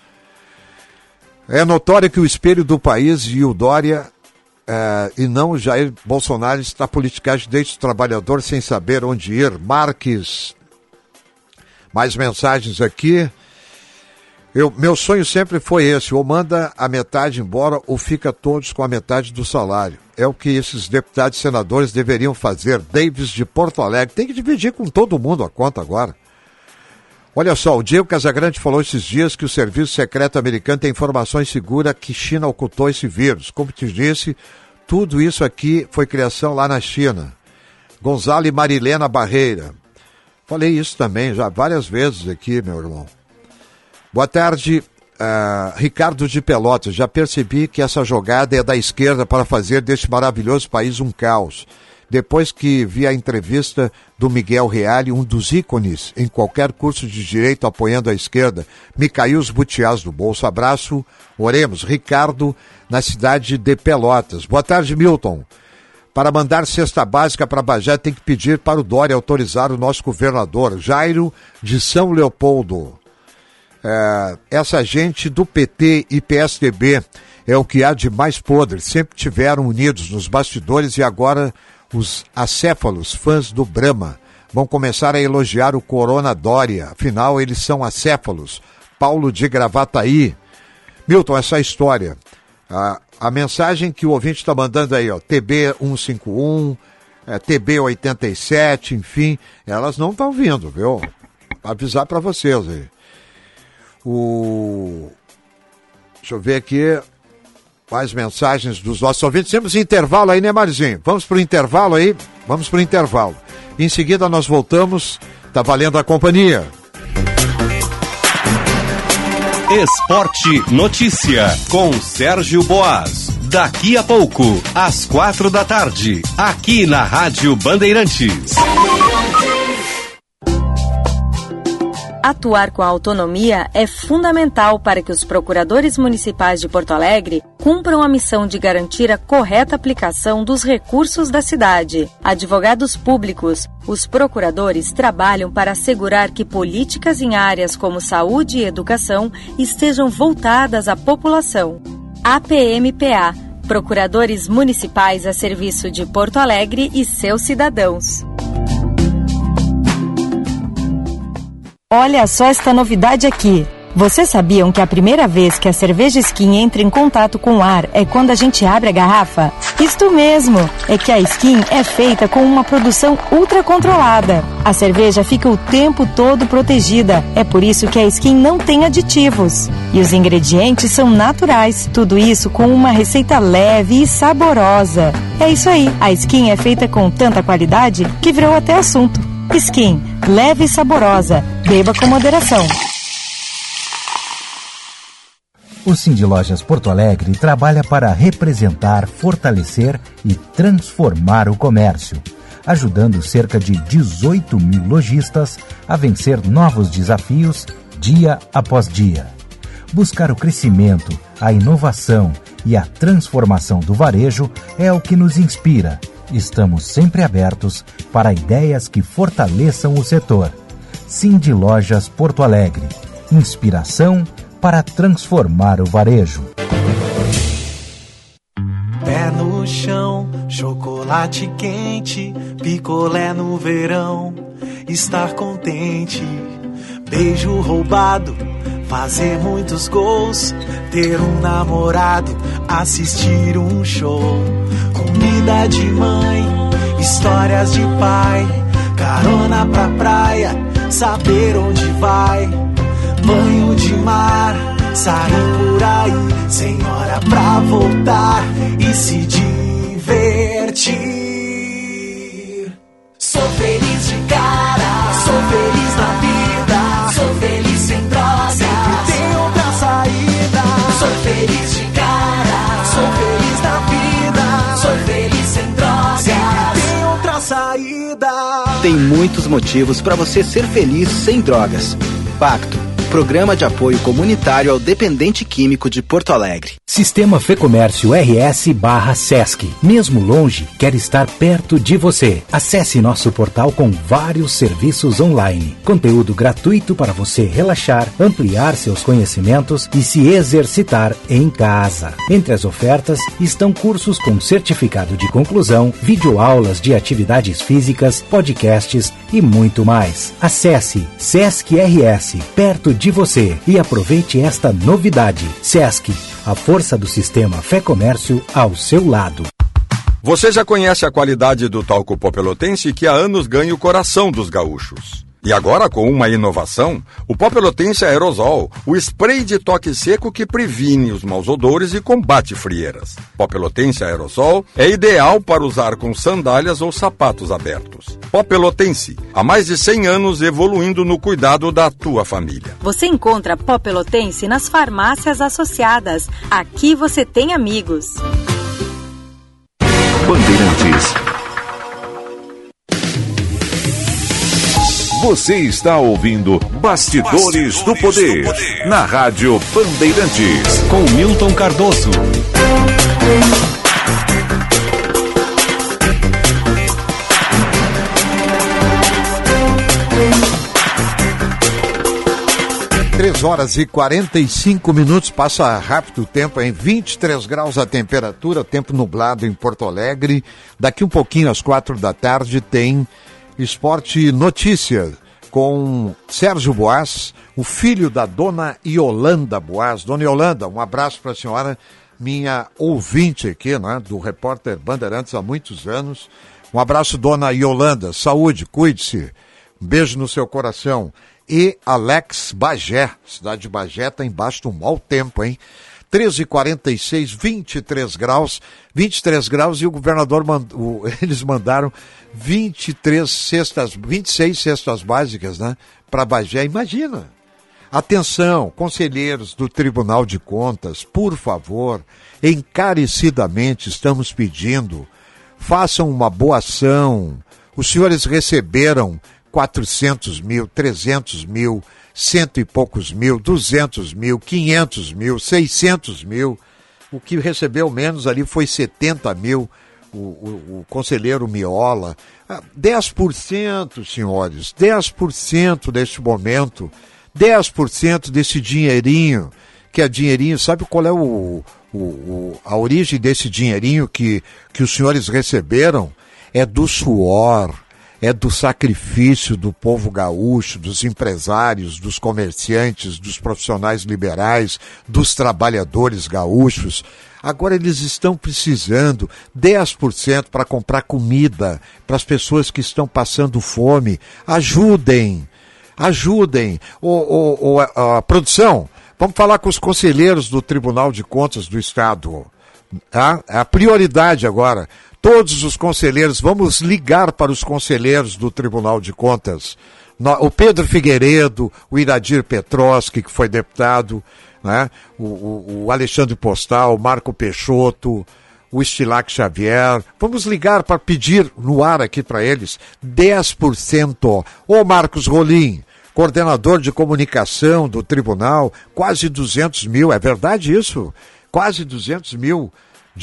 É notório que o espelho do país e o Dória, é, e não o Jair Bolsonaro, está politicagem desde o trabalhador sem saber onde ir. Marques, mais mensagens aqui. Eu, meu sonho sempre foi esse, ou manda a metade embora ou fica todos com a metade do salário. É o que esses deputados e senadores deveriam fazer. Davis de Porto Alegre, tem que dividir com todo mundo a conta agora. Olha só, o Diego Casagrande falou esses dias que o Serviço Secreto Americano tem informações seguras que China ocultou esse vírus. Como te disse, tudo isso aqui foi criação lá na China. Gonzalo e Marilena Barreira. Falei isso também já várias vezes aqui, meu irmão. Boa tarde, uh, Ricardo de Pelotas. Já percebi que essa jogada é da esquerda para fazer deste maravilhoso país um caos. Depois que vi a entrevista do Miguel Reale, um dos ícones em qualquer curso de direito apoiando a esquerda, me caiu os butiás do bolso. Abraço, oremos. Ricardo, na cidade de Pelotas. Boa tarde, Milton. Para mandar cesta básica para Bagé, tem que pedir para o Dória autorizar o nosso governador, Jairo de São Leopoldo. É, essa gente do P T e P S D B é o que há de mais podre. Sempre tiveram unidos nos bastidores e agora os acéfalos, fãs do Brahma, vão começar a elogiar o Corona Dória. Afinal, eles são acéfalos. Paulo de Gravataí. Milton, essa história. A, a mensagem que o ouvinte está mandando aí, ó, T B cento e cinquenta e um, é, T B oitenta e sete, enfim, elas não estão vindo, viu? Vou avisar para vocês aí. O... Deixa eu ver aqui mais mensagens dos nossos ouvintes. Temos intervalo aí, né, Marizinho? Vamos para o intervalo aí? Vamos para o intervalo. Em seguida nós voltamos. Tá valendo a companhia. Esporte Notícia, com Sérgio Boas. Daqui a pouco, às quatro da tarde, aqui na Rádio Bandeirantes. Atuar com autonomia é fundamental para que os procuradores municipais de Porto Alegre cumpram a missão de garantir a correta aplicação dos recursos da cidade. Advogados públicos, os procuradores trabalham para assegurar que políticas em áreas como saúde e educação estejam voltadas à população. A P M P A, Procuradores Municipais a serviço de Porto Alegre e seus cidadãos. Olha só esta novidade aqui. Vocês sabiam que a primeira vez que a cerveja Skin entra em contato com o ar é quando a gente abre a garrafa? Isto mesmo, é que a Skin é feita com uma produção ultra controlada. A cerveja fica o tempo todo protegida, é por isso que a Skin não tem aditivos. E os ingredientes são naturais, tudo isso com uma receita leve e saborosa. É isso aí, a Skin é feita com tanta qualidade que virou até assunto. Skin, leve e saborosa, beba com moderação. O Cindy Lojas Porto Alegre trabalha para representar, fortalecer e transformar o comércio, ajudando cerca de dezoito mil lojistas a vencer novos desafios dia após dia. Buscar o crescimento, a inovação e a transformação do varejo é o que nos inspira. Estamos sempre abertos para ideias que fortaleçam o setor. Cindy Lojas Porto Alegre. Inspiração para transformar o varejo. Pé no chão, chocolate quente, picolé no verão, estar contente, beijo roubado, fazer muitos gols, ter um namorado, assistir um show, comida de mãe, histórias de pai, carona pra praia, saber onde vai, banho de mar, sair por aí, sem hora pra voltar e se divertir. Sou feliz de cara, sou feliz na vida, sou feliz sem drogas, sempre tem outra saída. Sou feliz de cara, sou feliz na vida, sou feliz sem drogas, sempre tem outra saída. Tem muitos motivos para você ser feliz sem drogas. Pacto, Programa de Apoio Comunitário ao Dependente Químico de Porto Alegre. Sistema Fê Comércio R S barra Sesc. Mesmo longe, quer estar perto de você. Acesse nosso portal com vários serviços online. Conteúdo gratuito para você relaxar, ampliar seus conhecimentos e se exercitar em casa. Entre as ofertas estão cursos com certificado de conclusão, videoaulas de atividades físicas, podcasts e muito mais. Acesse Sesc R S, perto de você, e aproveite esta novidade. Sesc, a força do sistema Fé Comércio ao seu lado. Você já conhece a qualidade do talco pó pelotense que há anos ganha o coração dos gaúchos. E agora, com uma inovação, o pó pelotense aerosol, o spray de toque seco que previne os maus odores e combate frieiras. Pó pelotense aerosol é ideal para usar com sandálias ou sapatos abertos. Pó pelotense, há mais de cem anos evoluindo no cuidado da tua família. Você encontra pó pelotense nas farmácias associadas. Aqui você tem amigos. Bandeirantes. Você está ouvindo Bastidores, Bastidores do, Poder, do Poder, na Rádio Bandeirantes, com Milton Cardoso. três horas e quarenta e cinco minutos, passa rápido o tempo, em vinte e três graus a temperatura, tempo nublado em Porto Alegre. Daqui um pouquinho, às quatro da tarde, tem Esporte Notícia, com Sérgio Boas, o filho da dona Yolanda Boas. Dona Yolanda, um abraço para a senhora, minha ouvinte aqui, né, do Repórter Bandeirantes há muitos anos. Um abraço, dona Yolanda, saúde, cuide-se, um beijo no seu coração. E Alex Bagé, cidade de Bagé está embaixo do mau tempo, hein? treze e quarenta e seis, vinte e três graus, vinte e três graus e o governador, mandou, eles mandaram vinte e três cestas, vinte e seis cestas básicas, né, para Bagé. Imagina. Atenção, conselheiros do Tribunal de Contas, por favor, encarecidamente estamos pedindo, façam uma boa ação. Os senhores receberam quatrocentos mil, trezentos mil, cento e poucos mil, duzentos mil, quinhentos mil, seiscentos mil. O que recebeu menos ali foi setenta mil, o, o, o conselheiro Miola. dez por cento, senhores, dez por cento neste momento, dez por cento desse dinheirinho, que é dinheirinho, sabe qual é o, o, o, a origem desse dinheirinho que, que os senhores receberam? É do suor, é do sacrifício do povo gaúcho, dos empresários, dos comerciantes, dos profissionais liberais, dos trabalhadores gaúchos. Agora eles estão precisando dez por cento para comprar comida para as pessoas que estão passando fome. Ajudem, ajudem. O, o, o, a, a produção, vamos falar com os conselheiros do Tribunal de Contas do Estado. Tá? A prioridade agora. Todos os conselheiros, vamos ligar para os conselheiros do Tribunal de Contas. O Pedro Figueiredo, o Iradir Petroski, que foi deputado, né? o, o, o Alexandre Postal, o Marco Peixoto, o Estilac Xavier. Vamos ligar para pedir no ar aqui para eles dez por cento. Ô Marcos Rolim, coordenador de comunicação do Tribunal, quase duzentos mil, é verdade isso? Quase duzentos mil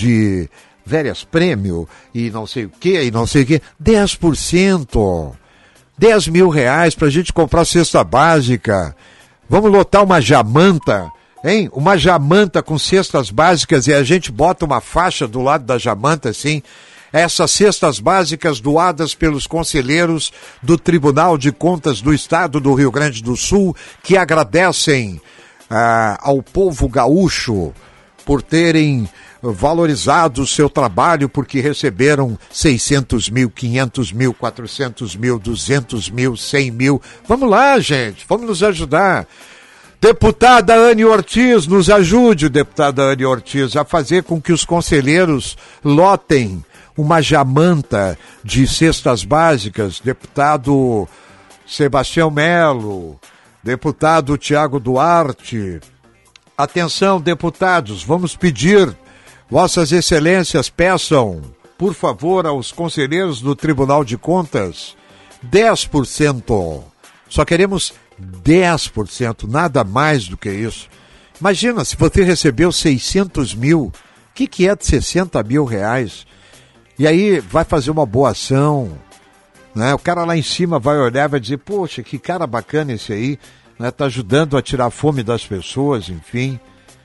de Férias Prêmio e não sei o que, e não sei o que, dez por cento, dez mil reais para a gente comprar cesta básica. Vamos lotar uma jamanta, hein? Uma jamanta com cestas básicas e a gente bota uma faixa do lado da jamanta, assim. Essas cestas básicas doadas pelos conselheiros do Tribunal de Contas do Estado do Rio Grande do Sul, que agradecem ah, ao povo gaúcho por terem valorizado o seu trabalho, porque receberam seiscentos mil, quinhentos mil, quatrocentos mil, duzentos mil, cem mil. Vamos lá, gente, vamos nos ajudar. Deputada Anne Ortiz, nos ajude, deputada Anne Ortiz, a fazer com que os conselheiros lotem uma jamanta de cestas básicas. Deputado Sebastião Melo, deputado Tiago Duarte. Atenção, deputados, vamos pedir, Vossas Excelências peçam, por favor, aos conselheiros do Tribunal de Contas, dez por cento. Só queremos dez por cento, nada mais do que isso. Imagina, se você recebeu seiscentos mil, o que, que é de sessenta mil reais? E aí vai fazer uma boa ação, né? O cara lá em cima vai olhar e vai dizer, poxa, que cara bacana esse aí, né? Tá ajudando a tirar a fome das pessoas, enfim,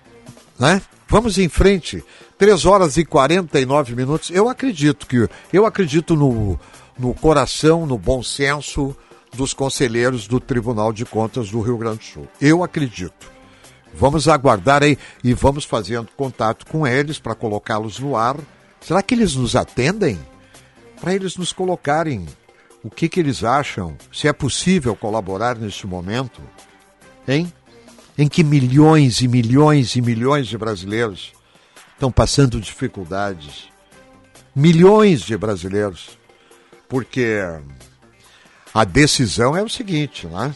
né? Vamos em frente. três horas e quarenta e nove minutos. Eu acredito que eu acredito no, no coração, no bom senso dos conselheiros do Tribunal de Contas do Rio Grande do Sul. Eu acredito. Vamos aguardar aí e vamos fazendo contato com eles para colocá-los no ar. Será que eles nos atendem? Para eles nos colocarem o que, que eles acham, se é possível colaborar neste momento, hein? Em que milhões e milhões e milhões de brasileiros estão passando dificuldades. Milhões de brasileiros. Porque a decisão é o seguinte, né?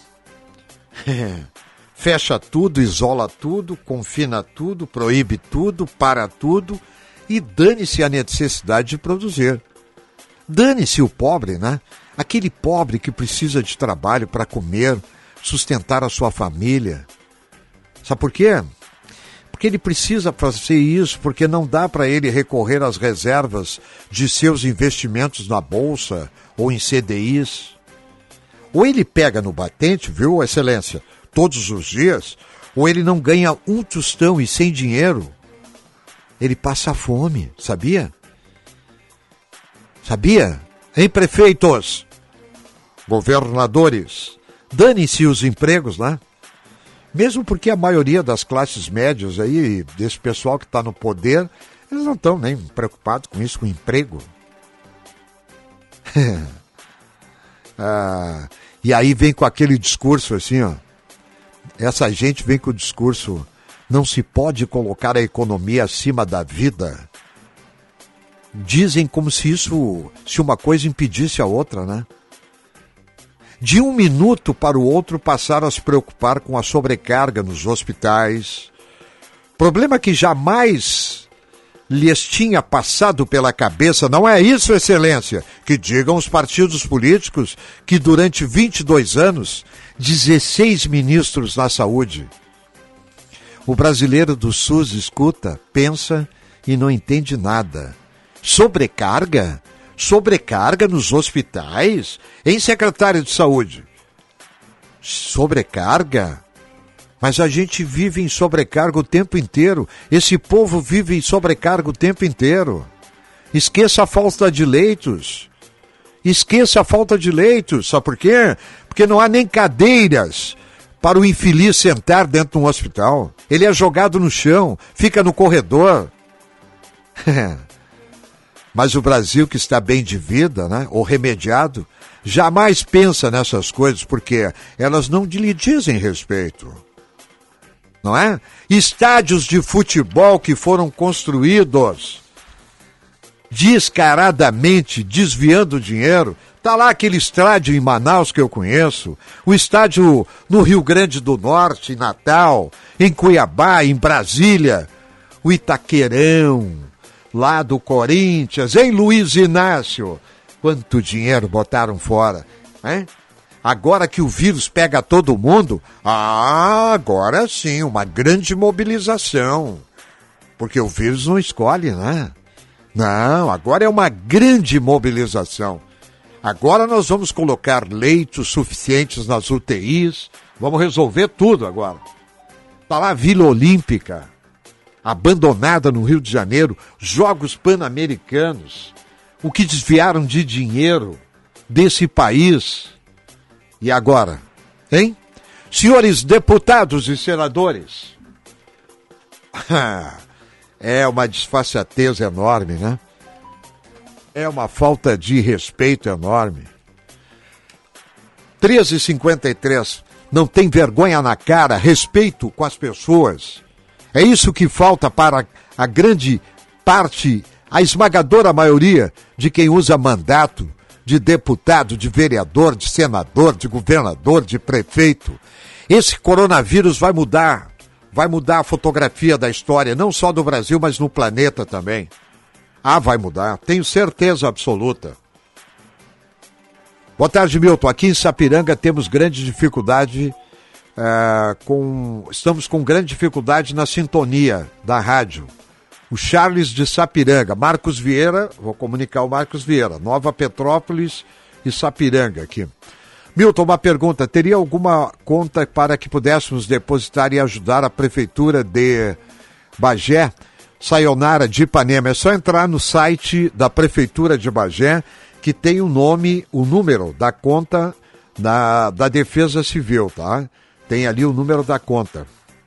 Fecha tudo, isola tudo, confina tudo, proíbe tudo, para tudo e dane-se a necessidade de produzir. Dane-se o pobre, né? Aquele pobre que precisa de trabalho para comer, sustentar a sua família. Sabe por quê? Porque ele precisa fazer isso, porque não dá para ele recorrer às reservas de seus investimentos na Bolsa ou em C D Is. Ou ele pega no batente, viu, Excelência, todos os dias, ou ele não ganha um tostão e sem dinheiro, ele passa fome, sabia? Sabia? Hein, prefeitos? Governadores? Dane-se os empregos lá. Mesmo porque a maioria das classes médias aí, desse pessoal que está no poder, eles não estão nem preocupados com isso, com emprego. ah, e aí vem com aquele discurso assim, ó. Essa gente vem com o discurso Não se pode colocar a economia acima da vida. Dizem como se isso, se uma coisa impedisse a outra, né? De um minuto para o outro passaram a se preocupar com a sobrecarga nos hospitais. Problema que jamais lhes tinha passado pela cabeça. Não é isso, Excelência, que digam os partidos políticos que durante vinte e dois anos, dezesseis ministros na saúde. O brasileiro do SUS escuta, pensa e não entende nada. Sobrecarga? Sobrecarga nos hospitais? Hein, secretário de saúde? Sobrecarga? Mas a gente vive em sobrecarga o tempo inteiro. Esse povo vive em sobrecarga o tempo inteiro. Esqueça a falta de leitos. Esqueça a falta de leitos. Sabe por quê? Porque não há nem cadeiras para o infeliz sentar dentro de um hospital. Ele é jogado no chão, fica no corredor. Mas o Brasil, que está bem de vida, né, ou remediado, jamais pensa nessas coisas, porque elas não lhe dizem respeito. Não é? Estádios de futebol que foram construídos descaradamente, desviando dinheiro. Está lá aquele estádio em Manaus que eu conheço, o estádio no Rio Grande do Norte, em Natal, em Cuiabá, em Brasília, o Itaquerão, lá do Corinthians, em Luiz Inácio. Quanto dinheiro botaram fora, hein? Agora que o vírus pega todo mundo, ah, agora sim, uma grande mobilização. Porque o vírus não escolhe, né? Não, agora é uma grande mobilização. Agora nós vamos colocar leitos suficientes nas U T Is, vamos resolver tudo agora. Está lá a Vila Olímpica, abandonada no Rio de Janeiro, Jogos Pan-Americanos, o que desviaram de dinheiro desse país. E agora, hein? Senhores deputados e senadores, é uma desfaçatez enorme, né? É uma falta de respeito enorme. treze e cinquenta e três, não tem vergonha na cara, respeito com as pessoas. É isso que falta para a grande parte, a esmagadora maioria de quem usa mandato de deputado, de vereador, de senador, de governador, de prefeito. Esse coronavírus vai mudar, vai mudar a fotografia da história, não só do Brasil, mas no planeta também. Ah, vai mudar, tenho certeza absoluta. Boa tarde, Milton. Aqui em Sapiranga temos grande dificuldade, uh, com, estamos com grande dificuldade na sintonia da rádio. O Charles de Sapiranga, Marcos Vieira, vou comunicar o Marcos Vieira, Nova Petrópolis e Sapiranga aqui. Milton, uma pergunta, teria alguma conta para que pudéssemos depositar e ajudar a Prefeitura de Bagé, Sayonara de Ipanema? É só entrar no site da Prefeitura de Bagé, que tem o nome, o número da conta da, da Defesa Civil, tá? Tem ali o número da conta.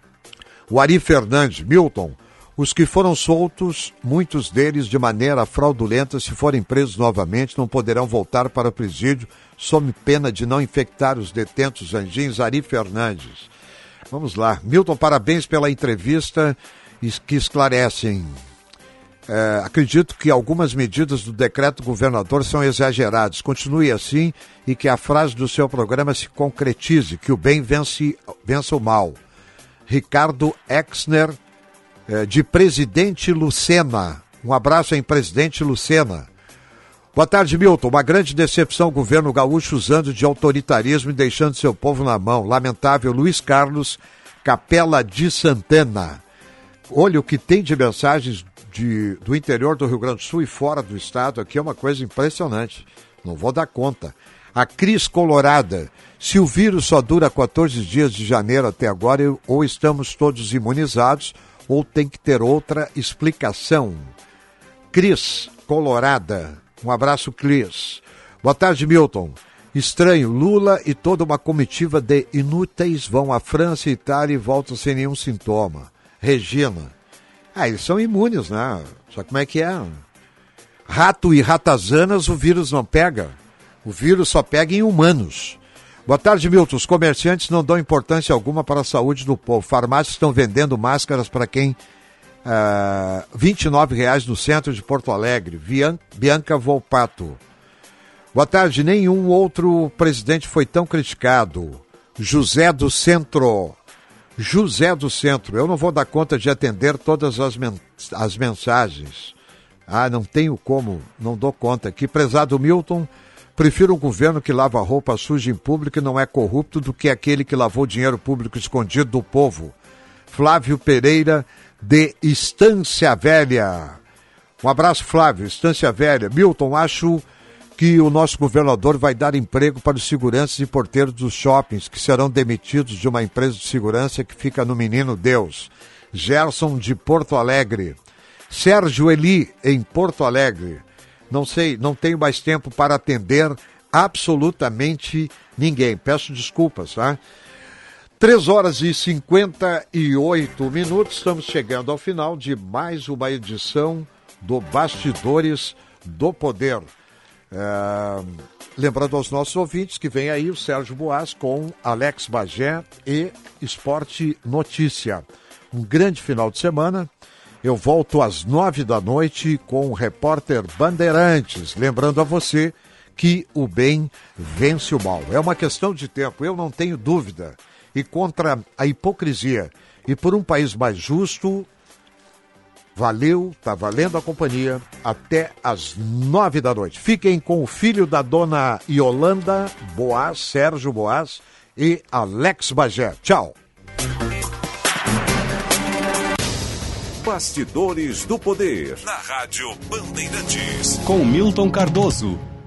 O Ari Fernandes, Milton, os que foram soltos, muitos deles de maneira fraudulenta, se forem presos novamente, não poderão voltar para o presídio, sob pena de não infectar os detentos anjinhos. Ari Fernandes. Vamos lá. Milton, parabéns pela entrevista que esclarecem. É, acredito que algumas medidas do decreto governador são exageradas. Continue assim e que a frase do seu programa se concretize, que o bem vence, vença o mal. Ricardo Exner, de Presidente Lucena. Um abraço em Presidente Lucena. Boa tarde, Milton. Uma grande decepção o governo gaúcho usando de autoritarismo e deixando seu povo na mão. Lamentável. Luiz Carlos Capela de Santana. Olha o que tem de mensagens de, do interior do Rio Grande do Sul e fora do estado. Aqui é uma coisa impressionante. Não vou dar conta. A Cris Colorada. Se o vírus só dura quatorze dias de janeiro até agora, ou estamos todos imunizados, ou tem que ter outra explicação. Cris Colorada. Um abraço, Cris. Boa tarde, Milton. Estranho, Lula e toda uma comitiva de inúteis vão à França e Itália e voltam sem nenhum sintoma. Regina. Ah, eles são imunes, né? Só como é que é? Rato e ratazanas o vírus não pega. O vírus só pega em humanos. Boa tarde, Milton. Os comerciantes não dão importância alguma para a saúde do povo. Farmácias estão vendendo máscaras para quem... Uh, vinte e nove reais no centro de Porto Alegre. Bian- Bianca Volpato. Boa tarde. Nenhum outro presidente foi tão criticado. José do Centro. José do Centro. Eu não vou dar conta de atender todas as, men- as mensagens. Ah, não tenho como, não dou conta. Que prezado Milton, prefiro um governo que lava roupa suja em público e não é corrupto do que aquele que lavou dinheiro público escondido do povo. Flávio Pereira, de Estância Velha. Um abraço, Flávio, Estância Velha. Milton, acho que o nosso governador vai dar emprego para os seguranças e porteiros dos shoppings que serão demitidos de uma empresa de segurança que fica no Menino Deus. Gerson, de Porto Alegre. Sérgio Eli, em Porto Alegre. Não sei, não tenho mais tempo para atender absolutamente ninguém. Peço desculpas, tá? três horas e cinquenta e oito minutos, estamos chegando ao final de mais uma edição do Bastidores do Poder. É, lembrando aos nossos ouvintes que vem aí o Sérgio Boas com Alex Bagé e Esporte Notícia. Um grande final de semana. Eu volto às nove da noite com o repórter Bandeirantes. Lembrando a você que o bem vence o mal. É uma questão de tempo, eu não tenho dúvida. E contra a hipocrisia. E por um país mais justo, valeu, tá valendo a companhia, até às nove da noite. Fiquem com o filho da dona Yolanda Boas, Sérgio Boas e Alex Bagé. Tchau. Bastidores do Poder, na Rádio Bandeirantes, com Milton Cardoso.